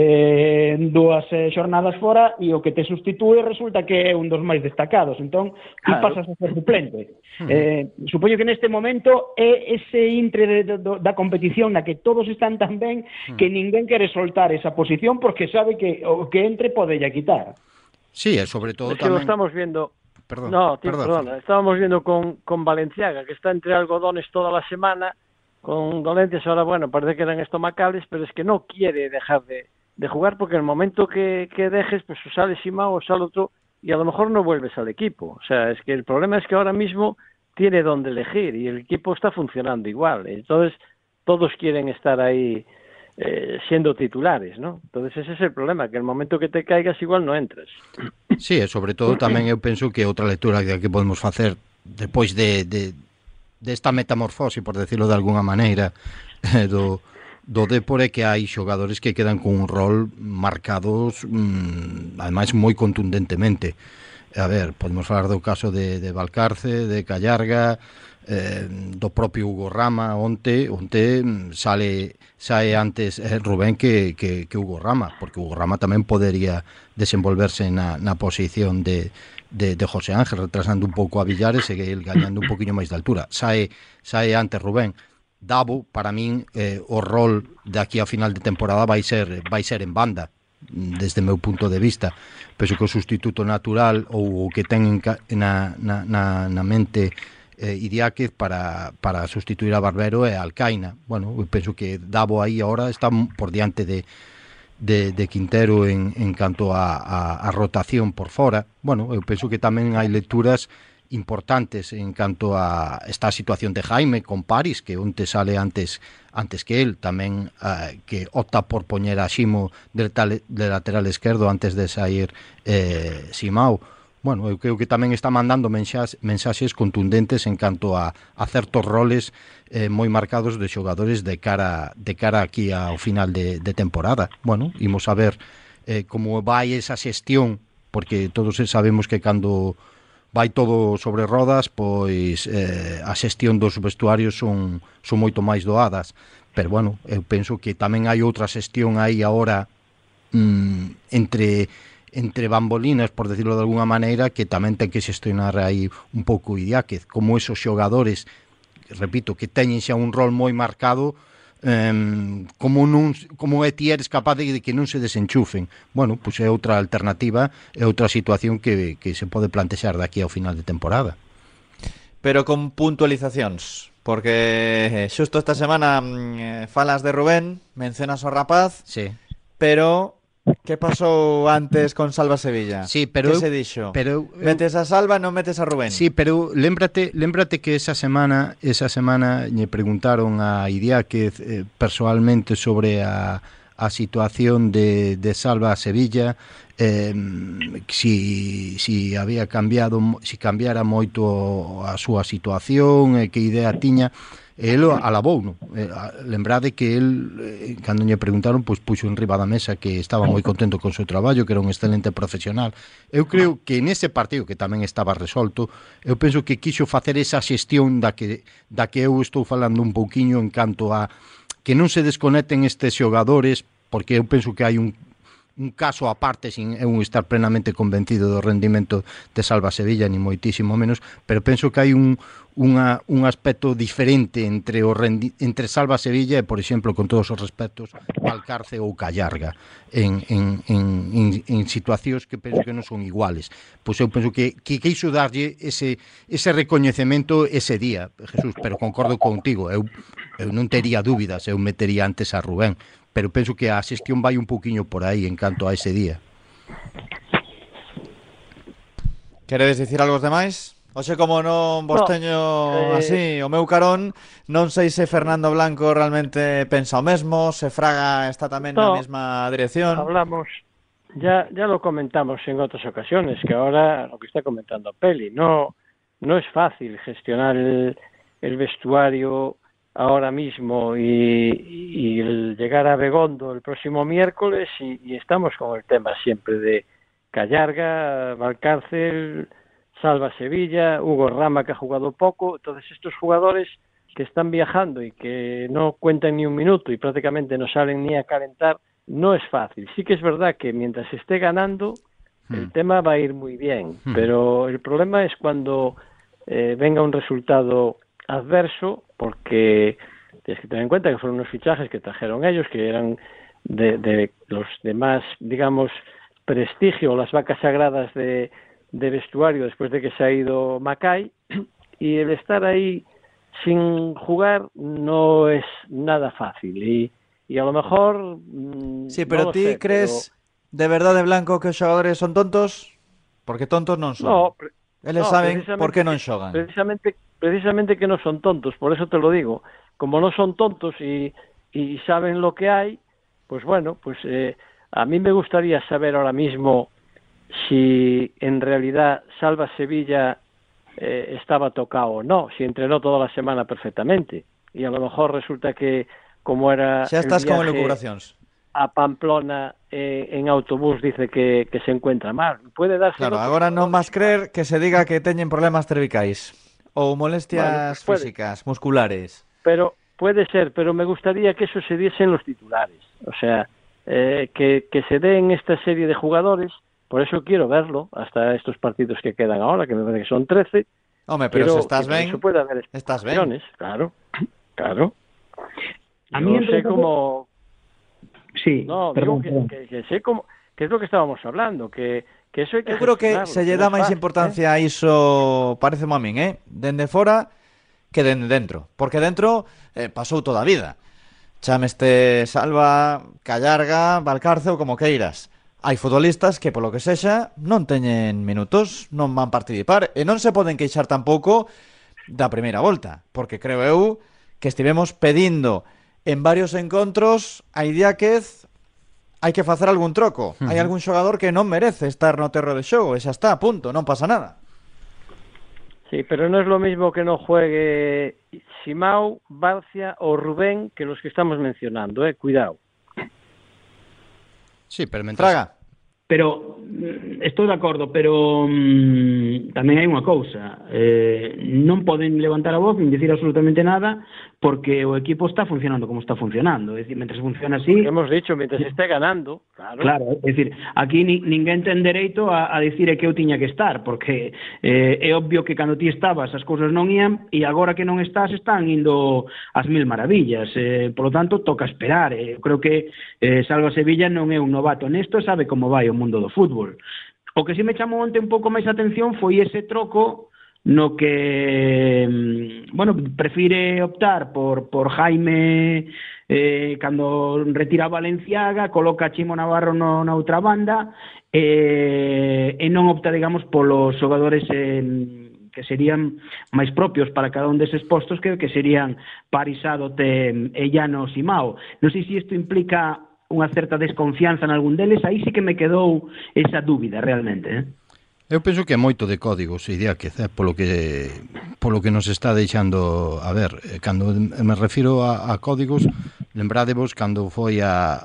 2 xornadas fora e o que te sustitúe resulta que é un dos máis destacados. Entón, ti pasas a ser suplente. Supoño que neste momento é ese intre da competición na que todos están tan ben que ninguén quere soltar esa posición porque sabe que o que entre pode ya quitar. Sí, e sobre todo tamén... tamén... lo estamos viendo... Perdón. Estábamos viendo con Valenciaga, que está entre algodones toda la semana, con dolencias. Ahora, bueno, parece que eran estomacables, pero es que no quiere dejar de jugar, porque en el momento que dejes, pues o sale Simao o sale otro, y a lo mejor no vuelves al equipo. O sea, es que el problema es que ahora mismo tiene donde elegir, y el equipo está funcionando igual. Entonces, todos quieren estar ahí siendo titulares, ¿no? Entonces ese es el problema, que el momento que te caigas igual no entras. Sí, e sobre todo tamén eu penso que outra lectura que podemos facer depois desta metamorfose, por decirlo de alguna maneira, do Dépor, é que hai xogadores que quedan con un rol marcados ademais moi contundentemente. A ver, podemos falar do caso de Valcarce, de Callarga, do propio Hugo Rama. Onte sae antes Rubén que Hugo Rama, porque Hugo Rama tamén podería desenvolverse na posición de José Ángel, retrasando un pouco a Villares e el gañando un poquinho máis de altura. Sae antes Rubén. Davo, para min, o rol de aquí a final de temporada vai ser en banda, desde o meu punto de vista. Penso que o sustituto natural ou o que ten na mente Idiáquez para sustituir a Barbero e a Alcaina. Bueno, eu penso que Davo aí agora está por diante de Quintero en canto a rotación por fora. Bueno, eu penso que tamén hai lecturas importantes en canto a esta situación de Jaime con Paris, que onte sale antes que él, tamén que opta por poñer a Ximo de lateral esquerdo antes de sair Simao. Bueno, eu creo que tamén está mandando mensaxes contundentes en canto a certos roles moi marcados de xogadores de cara aquí ao final de temporada. Bueno, imos a ver como vai esa xestión, porque todos sabemos que cando vai todo sobre rodas, pois a xestión dos vestuarios son moito máis doadas. Pero bueno, eu penso que tamén hai outra xestión aí agora entre bambolinas, por decirlo de alguna maneira, que tamén ten que xestionar aí un pouco Idiáquez, como esos xogadores, repito, que teñen xa un rol moi marcado, como é ti eres capaz de que non se desenchufen. Bueno, pois é outra alternativa, é outra situación que se pode plantexar daqui ao final de temporada. Pero con puntualizacións, porque xusto esta semana falas de Rubén, mencionas ao rapaz, sí. Pero que pasou antes con Salva Sevilla? Sí, pero que se dixo? Metes a Salva, non metes a Rubén? Sí, pero lémbrate que esa semana lle preguntaron a Idiáquez persoalmente sobre a situación de Salva Sevilla, si había cambiado, si cambiara moito a súa situación, que idea tiña. El alabouno. Lembrade que el, cando lle preguntaron, pois puxo en riba da mesa que estaba moi contento con o seu traballo, que era un excelente profesional. Eu creo que nese partido, que tamén estaba resolto, eu penso que quixo facer esa xestión da que eu estou falando un pouquiño en canto a que non se desconecten estes xogadores, porque eu penso que hai un caso aparte, sin eu estar plenamente convencido do rendimento de Salva Sevilla, ni moitísimo menos, pero penso que hai un aspecto diferente entre Salva Sevilla e, por exemplo, con todos os respectos, Valcarce ou Callarga en situacións que penso que non son iguales. Pois eu penso que quixo darlle ese recoñecemento ese día, Jesús, pero concordo contigo, eu non tería dúbidas, eu metería antes a Rubén, pero penso que a xestión vai un pouquiño por aí en canto a ese día. Queredes dicir algo demais? Oxe, como non vos teño así o meu carón, non sei se Fernando Blanco realmente pensa o mesmo, se Fraga está tamén na mesma dirección. Hablamos, ya lo comentamos en otras ocasiones, que ahora lo que está comentando Peli, no es fácil gestionar el vestuario ahora mismo y el llegar a Begondo el próximo miércoles y estamos con el tema siempre de Callarga, Valcárcel, Salva Sevilla, Hugo Rama, que ha jugado poco. Entonces estos jugadores que están viajando y que no cuentan ni un minuto y prácticamente no salen ni a calentar, no es fácil. Sí que es verdad que mientras esté ganando el tema va a ir muy bien, pero el problema es cuando venga un resultado adverso, porque tienes que tener en cuenta que fueron unos fichajes que trajeron ellos, que eran de los de más, digamos, prestigio, las vacas sagradas de vestuario después de que se ha ido Macay, y el estar ahí sin jugar no es nada fácil y a lo mejor sí, pero no ti sé, crees de verdade, Blanco, que os xogadores son tontos? Porque tontos non son. Eles saben por que non xogan. Precisamente que non son tontos, por eso te lo digo. Como non son tontos y saben lo que hay, pues bueno, pues a mí me gustaría saber ahora mismo si en realidad Salva Sevilla estaba tocado o no, si entrenó toda la semana perfectamente, y a lo mejor resulta que como era xa estás el viaje con elucubracións a Pamplona en autobús, dice que se encuentra mal. Puede darse. Claro, agora non vas creer que se diga que teñen problemas cervicais ou molestias físicas, musculares. Pero puede ser, pero me gustaría que eso se diese en los titulares, o sea, que se dé en esta serie de jugadores. Por eso quiero verlo hasta estos partidos que quedan ahora, que me parece que son 13. Hombre, pero si estás ben, estás ben. Claro. A mí sé cómo... Sí, no, perdón, digo que sé cómo... Que es lo que estábamos hablando, que eso hai que... Eu creo que se lle dá máis importancia a iso, pareceme a min, dende fora que dende dentro. Porque dentro pasou toda a vida. Chámeste Salva, Callarga, Valcárcel, como queiras. Hai futbolistas que, polo que sexa, non teñen minutos, non van participar, e non se poden queixar tampouco da primeira volta, porque creo eu que estivemos pedindo en varios encontros a Idiáquez, hai que facer algún troco. Hai algún xogador que non merece estar no terro de xogo, e xa está, punto, non pasa nada. Sí, pero no es lo mismo que no juegue Simao, Barcia o Rubén que los que estamos mencionando, cuidado. Sí, pero Fraga. Pero estou de acordo, pero tamén hai unha cousa, non poden levantar a voz nin dicir absolutamente nada porque o equipo está funcionando como está funcionando, é dicir, mentre funciona así... Hemos dicho, mientras esté ganando, claro. Claro, é dicir, aquí ninguén ten dereito a dicir que eu tiña que estar, porque é obvio que cando ti estabas as cousas non ían e agora que non estás están indo as mil maravillas, por lo tanto toca esperar. Eu creo que Salva Sevilla non é un novato nesto, sabe como vai o mundo do fútbol. O que si me chamou onte un pouco máis a atención foi ese troco no que, bueno, prefire optar por Jaime cando retira a Valenciaga, coloca a Chimo Navarro na outra banda e non opta, digamos, polos xogadores que serían máis propios para cada un deses postos que serían Parisado, e Llano, Simao. Non sei se isto implica unha certa desconfianza en algún deles, aí sí que me quedou esa dúbida realmente. Eu penso que é moito de códigos, Idiáquez, polo que nos está deixando. A ver, cando me refiro a códigos, lembradevos cando foi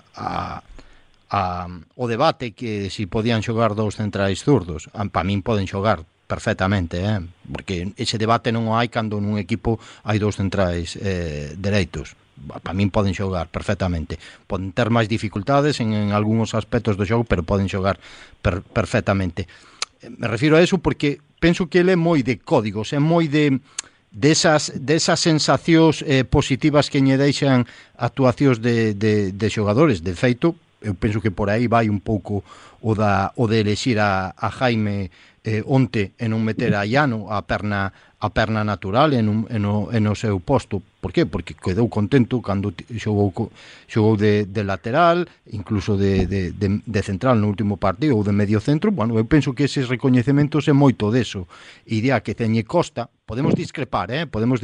o debate que si podían xogar dous centrais zurdos. Para min poden xogar perfectamente, porque ese debate non o hai cando nun equipo hai dous centrais dereitos. Para min poden xogar perfectamente. Poden ter máis dificultades en algúns aspectos do xogo, pero poden xogar perfectamente. Me refiro a eso porque penso que ele é moi de códigos, é moi desas sensacións positivas que lle deixan actuacións de xogadores. De feito, eu penso que por aí vai un pouco o de elexir a Jaime onte e non meter a Iano a perna natural e no seu posto. Por qué? Porque quedou contento cando xogou de lateral, incluso de central no último partido ou de medio centro. Bueno, eu penso que eses recoñecementos é moito deso. Idea que teñe Costa, podemos discrepar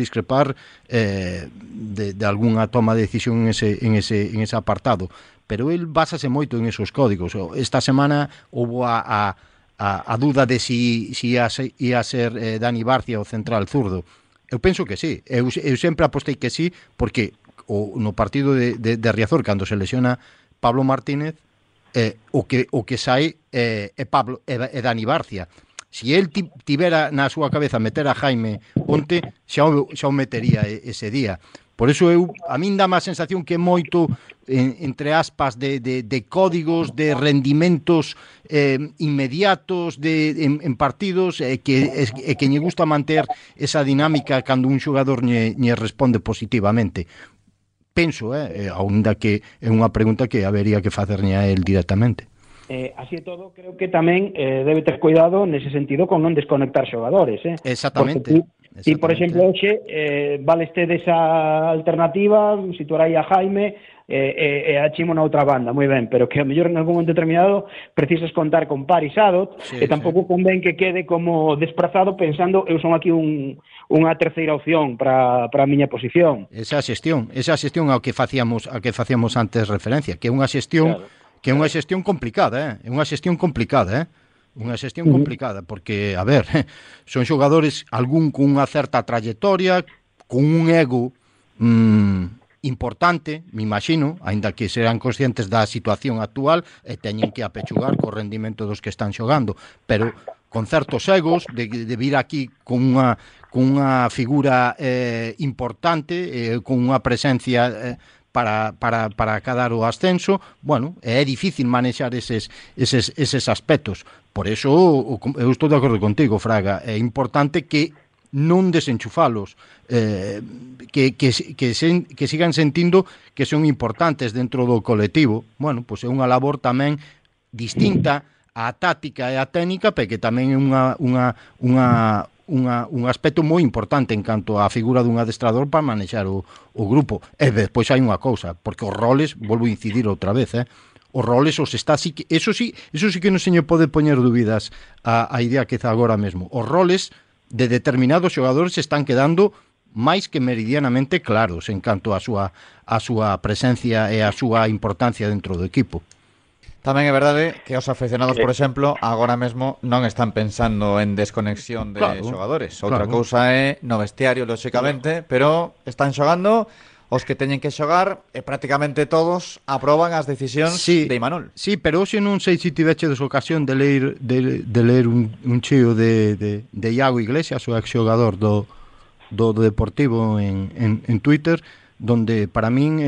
de algunha toma de decisión en ese apartado, pero el básase moito en esos códigos. Esta semana houve a duda de si ia ser Dani Barcia o central zurdo. Eu penso que sí, eu sempre apostei que sí, porque no partido de Riazor, cando se lesiona Pablo Martínez, o que sai é Dani Barcia. Si el tivera na súa cabeza meter a Jaime onte, xa o metería ese día. Por eso a min dá má sensación que é moito, entre aspas, de códigos, de rendimentos inmediatos en partidos, que lle gusta manter esa dinámica cando un xogador lle responde positivamente. Penso, aínda que é unha pregunta que habería que facerlle a él directamente. Así e todo, creo que tamén debe ter cuidado nese sentido con non desconectar xogadores. Exactamente. E, por exemplo, hoxe valeste desa alternativa, situar aí a Jaime e a Chimo na outra banda, moi ben, pero que a mellor en algún momento determinado precisas contar con Paris Adot, e tampouco convén que quede como desprazado pensando eu son aquí unha terceira opción para a miña posición. Esa xestión ao que facíamos antes referencia, que é unha xestión que é unha xestión complicada, é unha xestión complicada, unha xestión complicada, porque, a ver, son xogadores, algún con unha certa trayectoria, con un ego importante, me imagino, aínda que serán conscientes da situación actual e teñen que apechugar co rendimento dos que están xogando, pero con certos egos de vir aquí con unha figura importante, con unha presencia para acadar o ascenso, bueno, é difícil manexar eses aspectos. Por eso, eu estou de acordo contigo, Fraga, é importante que non desenchufalos, que sigan sentindo que son importantes dentro do colectivo. Bueno, pois é unha labor tamén distinta á táctica e á técnica, pero que tamén é un aspecto moi importante en canto á figura dun adestrador para manexar o grupo. E despois hai unha cousa, porque os roles, volvo a incidir outra vez, os roles os está así, eso sí que non se lle pode poñer dúbidas a idea que está agora mesmo. Os roles de determinados xogadores están quedando máis que meridianamente claros en canto á súa presencia e á súa importancia dentro do equipo. Tamén é verdade que os aficionados, por exemplo, agora mesmo non están pensando en desconexión de xogadores. Outra cousa é no vestiario, lóxicamente, pero están xogando os que teñen que xogar e prácticamente todos aproban as decisións de Imanol. Sí, pero hoxe non sei se tivechedes ocasión de ler un cheo de Iago Iglesias, o exxogador do Deportivo en Twitter, donde para min,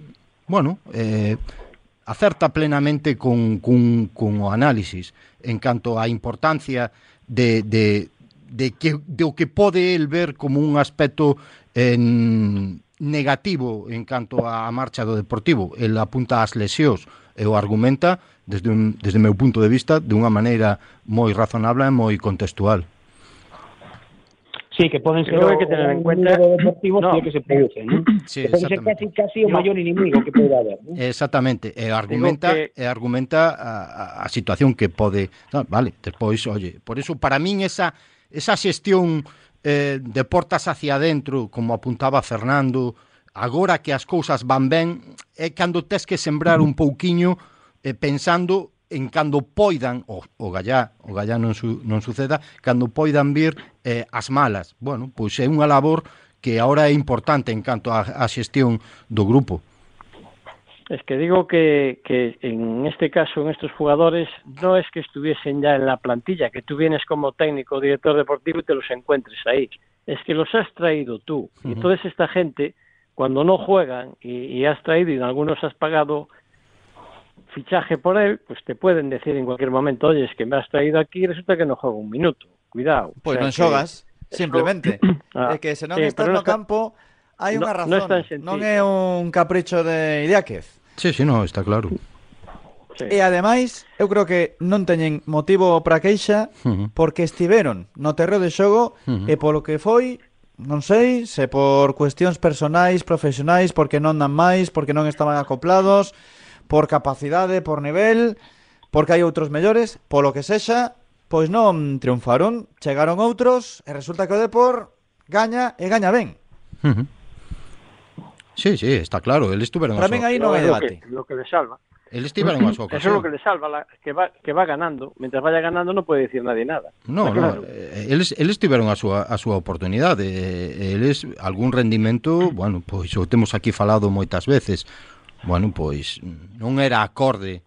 acerta plenamente con o análisis en canto á importancia de o que pode el ver como un aspecto negativo en canto á marcha do Deportivo. El apunta ás lesións e o argumenta desde o meu punto de vista de unha maneira moi razonable e moi contextual. Sí, que poden ser que tener en cuenta deportivos que se producen, ¿no? Sí, pode ser casi o maior inimigo que pode haber, ¿no? Exactamente, e argumenta a situación que pode, vale, despois, oye, por eso para min esa xestión de portas hacia adentro, como apuntaba Fernando, agora que as cousas van ben, é cando tes que sembrar un pouquiño pensando en cando poidan, o gallá non suceda, cando poidan vir as malas. Bueno, pois é unha labor que agora é importante en canto á xestión do grupo. Es que digo que en este caso, en estos jugadores, no es que estuviesen ya en la plantilla, que tú vienes como técnico, director deportivo y te los encuentres ahí. Es que los has traído tú. Y entonces esta gente, cuando no juegan y has traído y en algunos has pagado fichaje por él, pues te pueden decir en cualquier momento, oye, es que me has traído aquí y resulta que no juego un minuto. Cuidado. Pues non xogas, simplemente. É que se non estás no campo, hai unha razón. Non é un capricho de Idiáquez. Sí, no, está claro. Sí. E ademais, eu creo que non teñen motivo para queixa porque estiveron no terreo de xogo e polo que foi, non sei, se por cuestións personais, profesionais, porque non dan máis, porque non estaban acoplados, por capacidade, por nivel, porque hai outros mellores, polo que sexa, pois non triunfaron, chegaron outros e resulta que o Depor gaña e gaña ben. Sí, está claro, eles estuveron Para min aí non hai debate. Lo que le salva. Eles tiveron a súa Eso es ocasión. lo que le salva, que va ganando. Mientras vaya ganando no puede decir nadie nada. No, Claro. eles tiveron a súa oportunidade. Eles, algún rendimento, bueno, pois o temos aquí falado moitas veces, bueno, pois non era acorde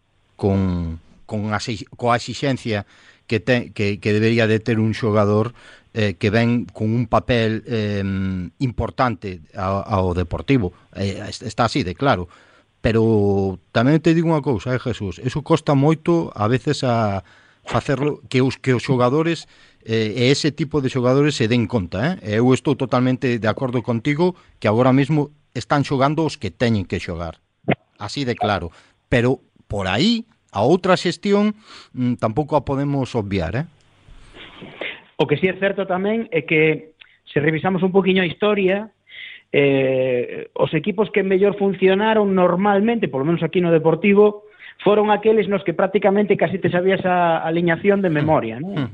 coa exixencia que debería de ter un xogador que ven con un papel importante ao Deportivo. Está así de claro. Pero tamén te digo unha cousa, Jesús, eso costa moito a veces a facerlo que os xogadores e ese tipo de xogadores se den conta, Eu estou totalmente de acordo contigo que agora mesmo están xogando os que teñen que xogar. Así de claro. Pero por aí a outra xestión tampouco a podemos obviar, O que sí é certo tamén é que se revisamos un poquinho a historia, os equipos que mellor funcionaron normalmente, polo menos aquí no Deportivo, foron aqueles nos que prácticamente casi te sabías a aliñación de memoria, ¿no?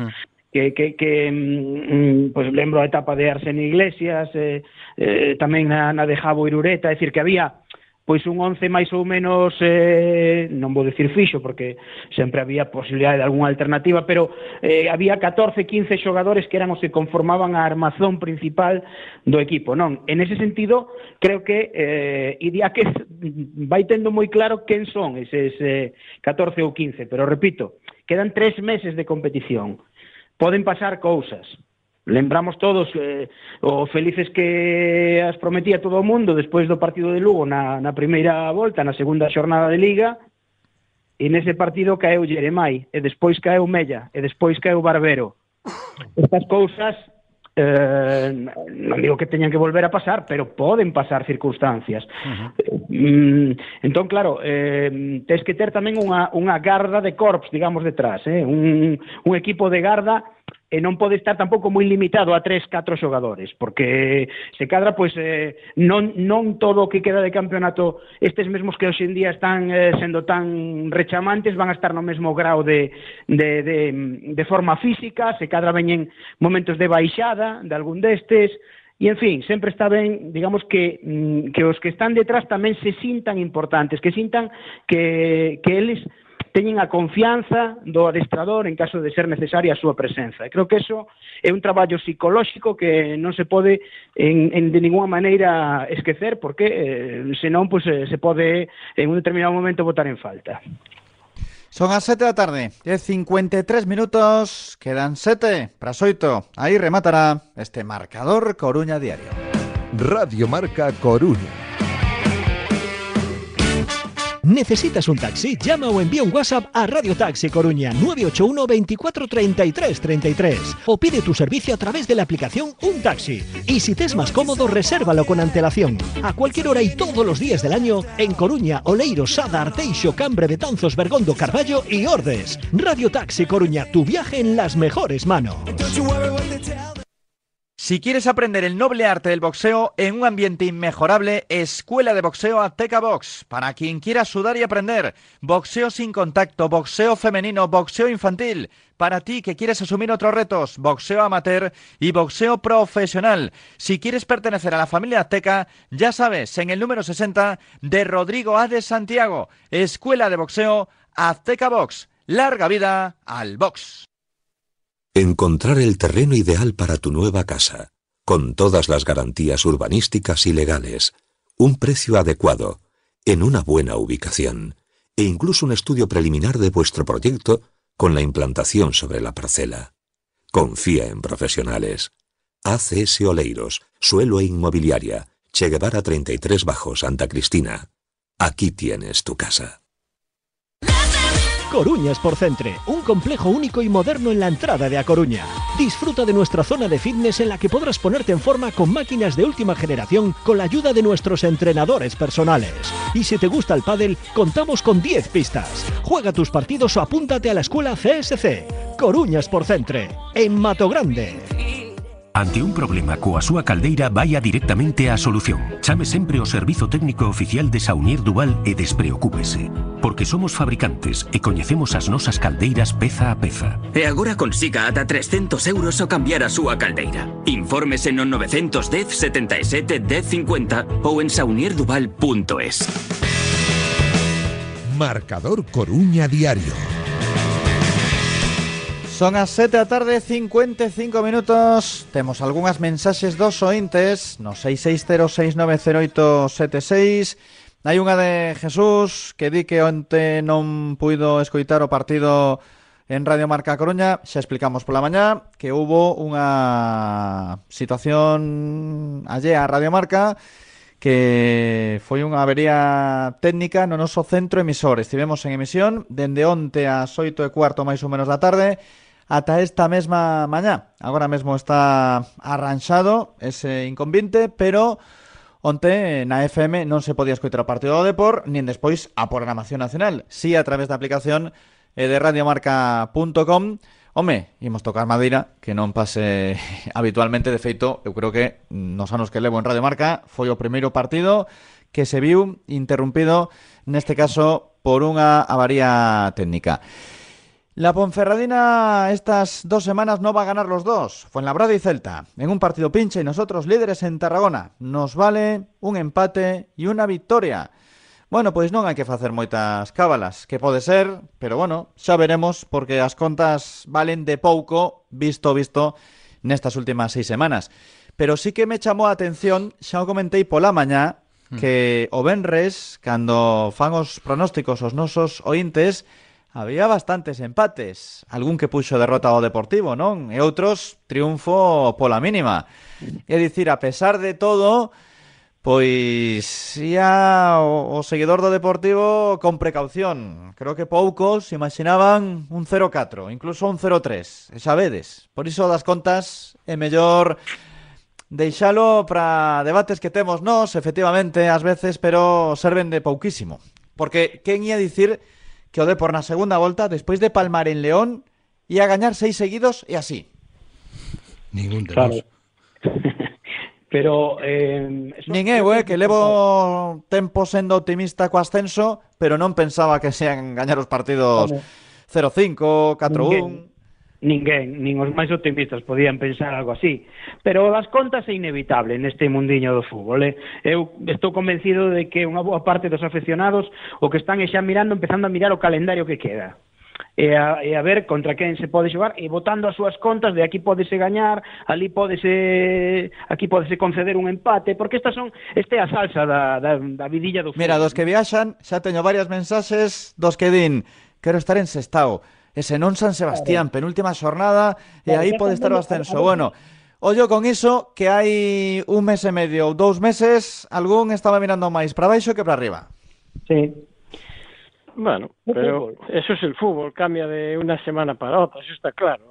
Pues lembro a etapa de Arsene Iglesias, tamén na de Javo Irureta, é dicir, que había pois un 11 máis ou menos, non vou dicir fixo, porque sempre había posibilidade de algunha alternativa, pero había 14, 15 xogadores que eran os que conformaban a armazón principal do equipo, non? En ese sentido, creo que Idiáquez vai tendo moi claro quen son eses 14 ou 15, pero repito, quedan 3 meses de competición, poden pasar cousas. Lembramos todos o felices que as prometía todo o mundo despois do partido de Lugo na primeira volta, na segunda xornada de Liga, e nese partido caeu Jeremai, e despois caeu Mella, e despois caeu Barbero. Estas cousas non digo que teñan que volver a pasar, pero poden pasar circunstancias. Entón, claro, tens que ter tamén unha garda de corps, digamos, detrás, un equipo de garda, e non pode estar tampouco moi limitado a 3, 4 xogadores, porque se cadra, pois, non todo o que queda de campeonato, estes mesmos que hoxe en día están sendo tan rechamantes, van a estar no mesmo grau de forma física, se cadra veñen momentos de baixada de algún destes, e, en fin, sempre está ben, digamos, que os que están detrás tamén se sintan importantes, que sintan que eles teñen a confianza do adestrador en caso de ser necesaria a súa presenza. E creo que eso é un traballo psicolóxico que non se pode de ninguna maneira esquecer, porque senón pues, se pode en un determinado momento botar en falta. Son as 7 da tarde, 53 minutos, quedan 7 para as 8. Aí rematará este marcador Coruña Diario. Radio Marca Coruña. ¿Necesitas un taxi? Llama o envía un WhatsApp a Radio Taxi Coruña 981 24 33 33 o pide tu servicio a través de la aplicación Un Taxi. Y si te es más cómodo, resérvalo con antelación. A cualquier hora y todos los días del año en Coruña, Oleiros, Sada, Arteixo, Cambre, Betanzos, Bergondo, Carballo y Ordes. Radio Taxi Coruña, tu viaje en las mejores manos. Si quieres aprender el noble arte del boxeo en un ambiente inmejorable, Escuela de Boxeo Azteca Box. Para quien quiera sudar y aprender, boxeo sin contacto, boxeo femenino, boxeo infantil. Para ti que quieres asumir otros retos, boxeo amateur y boxeo profesional. Si quieres pertenecer a la familia Azteca, ya sabes, en el número 60 de Rodrigo A. de Santiago. Escuela de Boxeo Azteca Box. Larga vida al box. Encontrar el terreno ideal para tu nueva casa, con todas las garantías urbanísticas y legales, un precio adecuado, en una buena ubicación, e incluso un estudio preliminar de vuestro proyecto con la implantación sobre la parcela. Confía en profesionales. ACS Oleiros, Suelo e Inmobiliaria, Che Guevara 33 Bajo, Santa Cristina. Aquí tienes tu casa. Coruña Sportcentre, un complejo único y moderno en la entrada de A Coruña. Disfruta de nuestra zona de fitness en la que podrás ponerte en forma con máquinas de última generación con la ayuda de nuestros entrenadores personales. Y si te gusta el pádel, contamos con 10 pistas. Juega tus partidos o apúntate a la escuela CSC. Coruña Sportcentre, en Mato Grande. Ante un problema coa súa caldeira, vaya directamente á solución. Chame sempre o servizo técnico oficial de Saunier Duval e despreocúpese. Porque somos fabricantes e coñecemos as nosas caldeiras peza a peza. E agora consiga ata 300 euros ao cambiar a súa caldeira. Infórmese no 910 77 1050 ou en saunierduval.es. Marcador Coruña Diario. Son as 7 da tarde, 55 minutos. Temos algunhas mensaxes dos ointes no 660690876. Hai unha de Jesús que di que onte non puido escoitar o partido en Radio Marca Coruña. Xa explicamos pola mañá que hubo unha situación allea a Radio Marca, que foi unha avería técnica no noso centro emisor. Estivemos en emisión dende onte ás 8:15 máis ou menos da tarde ata esta mesma mañá. Agora mesmo está arranxado ese inconveniente, pero onte na FM non se podía escoitar o partido do Depor, nin despois a programación nacional. Si a través da aplicación de radiomarca.com. Home, imos tocar madeira, que non pase habitualmente. De feito, eu creo que nos anos que levo en Radio Marca foi o primeiro partido que se viu interrumpido, neste caso, por unha avaría técnica. La Ponferradina estas 2 semanas no va a ganar los dos. Fuenlabrada y Celta. En un partido pinche y nosotros líderes en Tarragona. Nos vale un empate y una victoria. Bueno, pois non hai que facer moitas cábalas, que pode ser, pero bueno, xa veremos, porque as contas valen de pouco, visto nestas últimas 6 semanas. Pero sí que me chamou a atención, xa o comentei pola mañá, que o venres, cando fan os pronósticos os nosos ointes, había bastantes empates, algún que puxo derrota ao Deportivo, non? E outros triunfo pola mínima. É dicir, a pesar de todo, pois ia o seguidor do Deportivo con precaución. Creo que poucos imaginaban un 0-4, incluso un 0-3, e xa vedes. Por iso das contas é mellor deixalo para debates que temos nós, efectivamente, ás veces, pero serven de pouquísimo. Porque quen ia dicir que o Depor na segunda volta, despois de palmar en León, ia a gañar 6 seguidos e así? Ningún de Claro. nós. Pero nin eu, que levo tempo sendo optimista co ascenso, pero non pensaba que sean gañar os partidos 0-5, 4-1. Ninguén, nin os máis optimistas podían pensar algo así. Pero as contas é inevitable neste mundiño do fútbol. Eu estou convencido de que unha boa parte dos aficionados o que están é xa mirando, empezando a mirar o calendario que queda. E a ver contra quen se pode xogar e botando as súas contas de aquí pódese gañar, aquí pódese conceder un empate, porque esta é a salsa da vidilla do fútbol. Mira, dos que viaxan, xa teño varias mensaxes dos que din, quero estar en Sestao. Ese non San Sebastián, penúltima xornada, e aí pode estar o ascenso. Bueno, ollo con iso, que hai 1 mes e medio ou 2 meses, algún estaba mirando máis para baixo que para arriba. Sí. Bueno, pero eso es el fútbol, cambia de una semana para otra, eso está claro.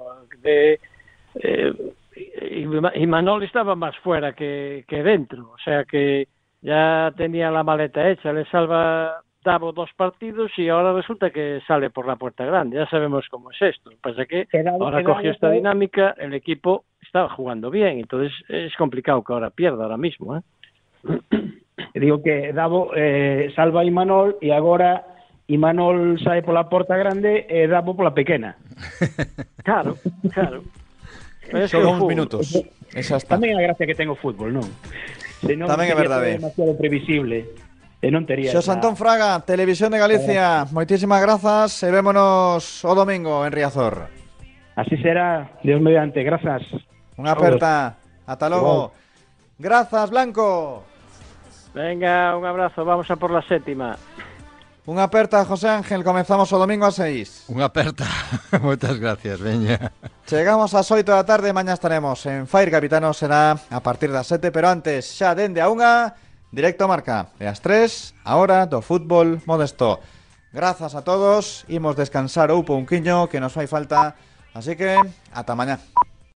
Y Manol estaba más fuera que dentro, o sea que ya tenía la maleta hecha, le salva Davo 2 partidos y ahora resulta que sale por la puerta grande. Ya sabemos cómo es esto. Pasa que ahora cogió esta dinámica, el equipo estaba jugando bien, entonces es complicado que ahora pierda ahora mismo, ¿eh? Digo que Davo salva a Imanol e agora Imanol sae pola porta grande e Davo pola pequena. Claro. Son uns minutos. Esa está. Tamén a gracia que ten o fútbol, non? Senón tamén é verdade. Demasiado previsible. E non tería. Xos Antón Fraga, Televisión de Galicia, moitísimas grazas e vémonos o domingo en Riazor. Así será, Dios mediante, grazas. Unha aperta, ata logo. Grazas, Blanco. Venga, un abrazo, vamos a por la 7ª. Unha aperta, José Ángel, comezamos o domingo a 6. Unha aperta, moitas gracias, veña. Chegamos ás 8 da tarde, mañá estaremos en Fire Capitano, será a partir das 7, pero antes, xa dende a 1, directo a Marca, e ás 3, a hora do fútbol modesto. Grazas a todos. Imos descansar un pouquiño, que nos fai falta. Así que, ata mañá.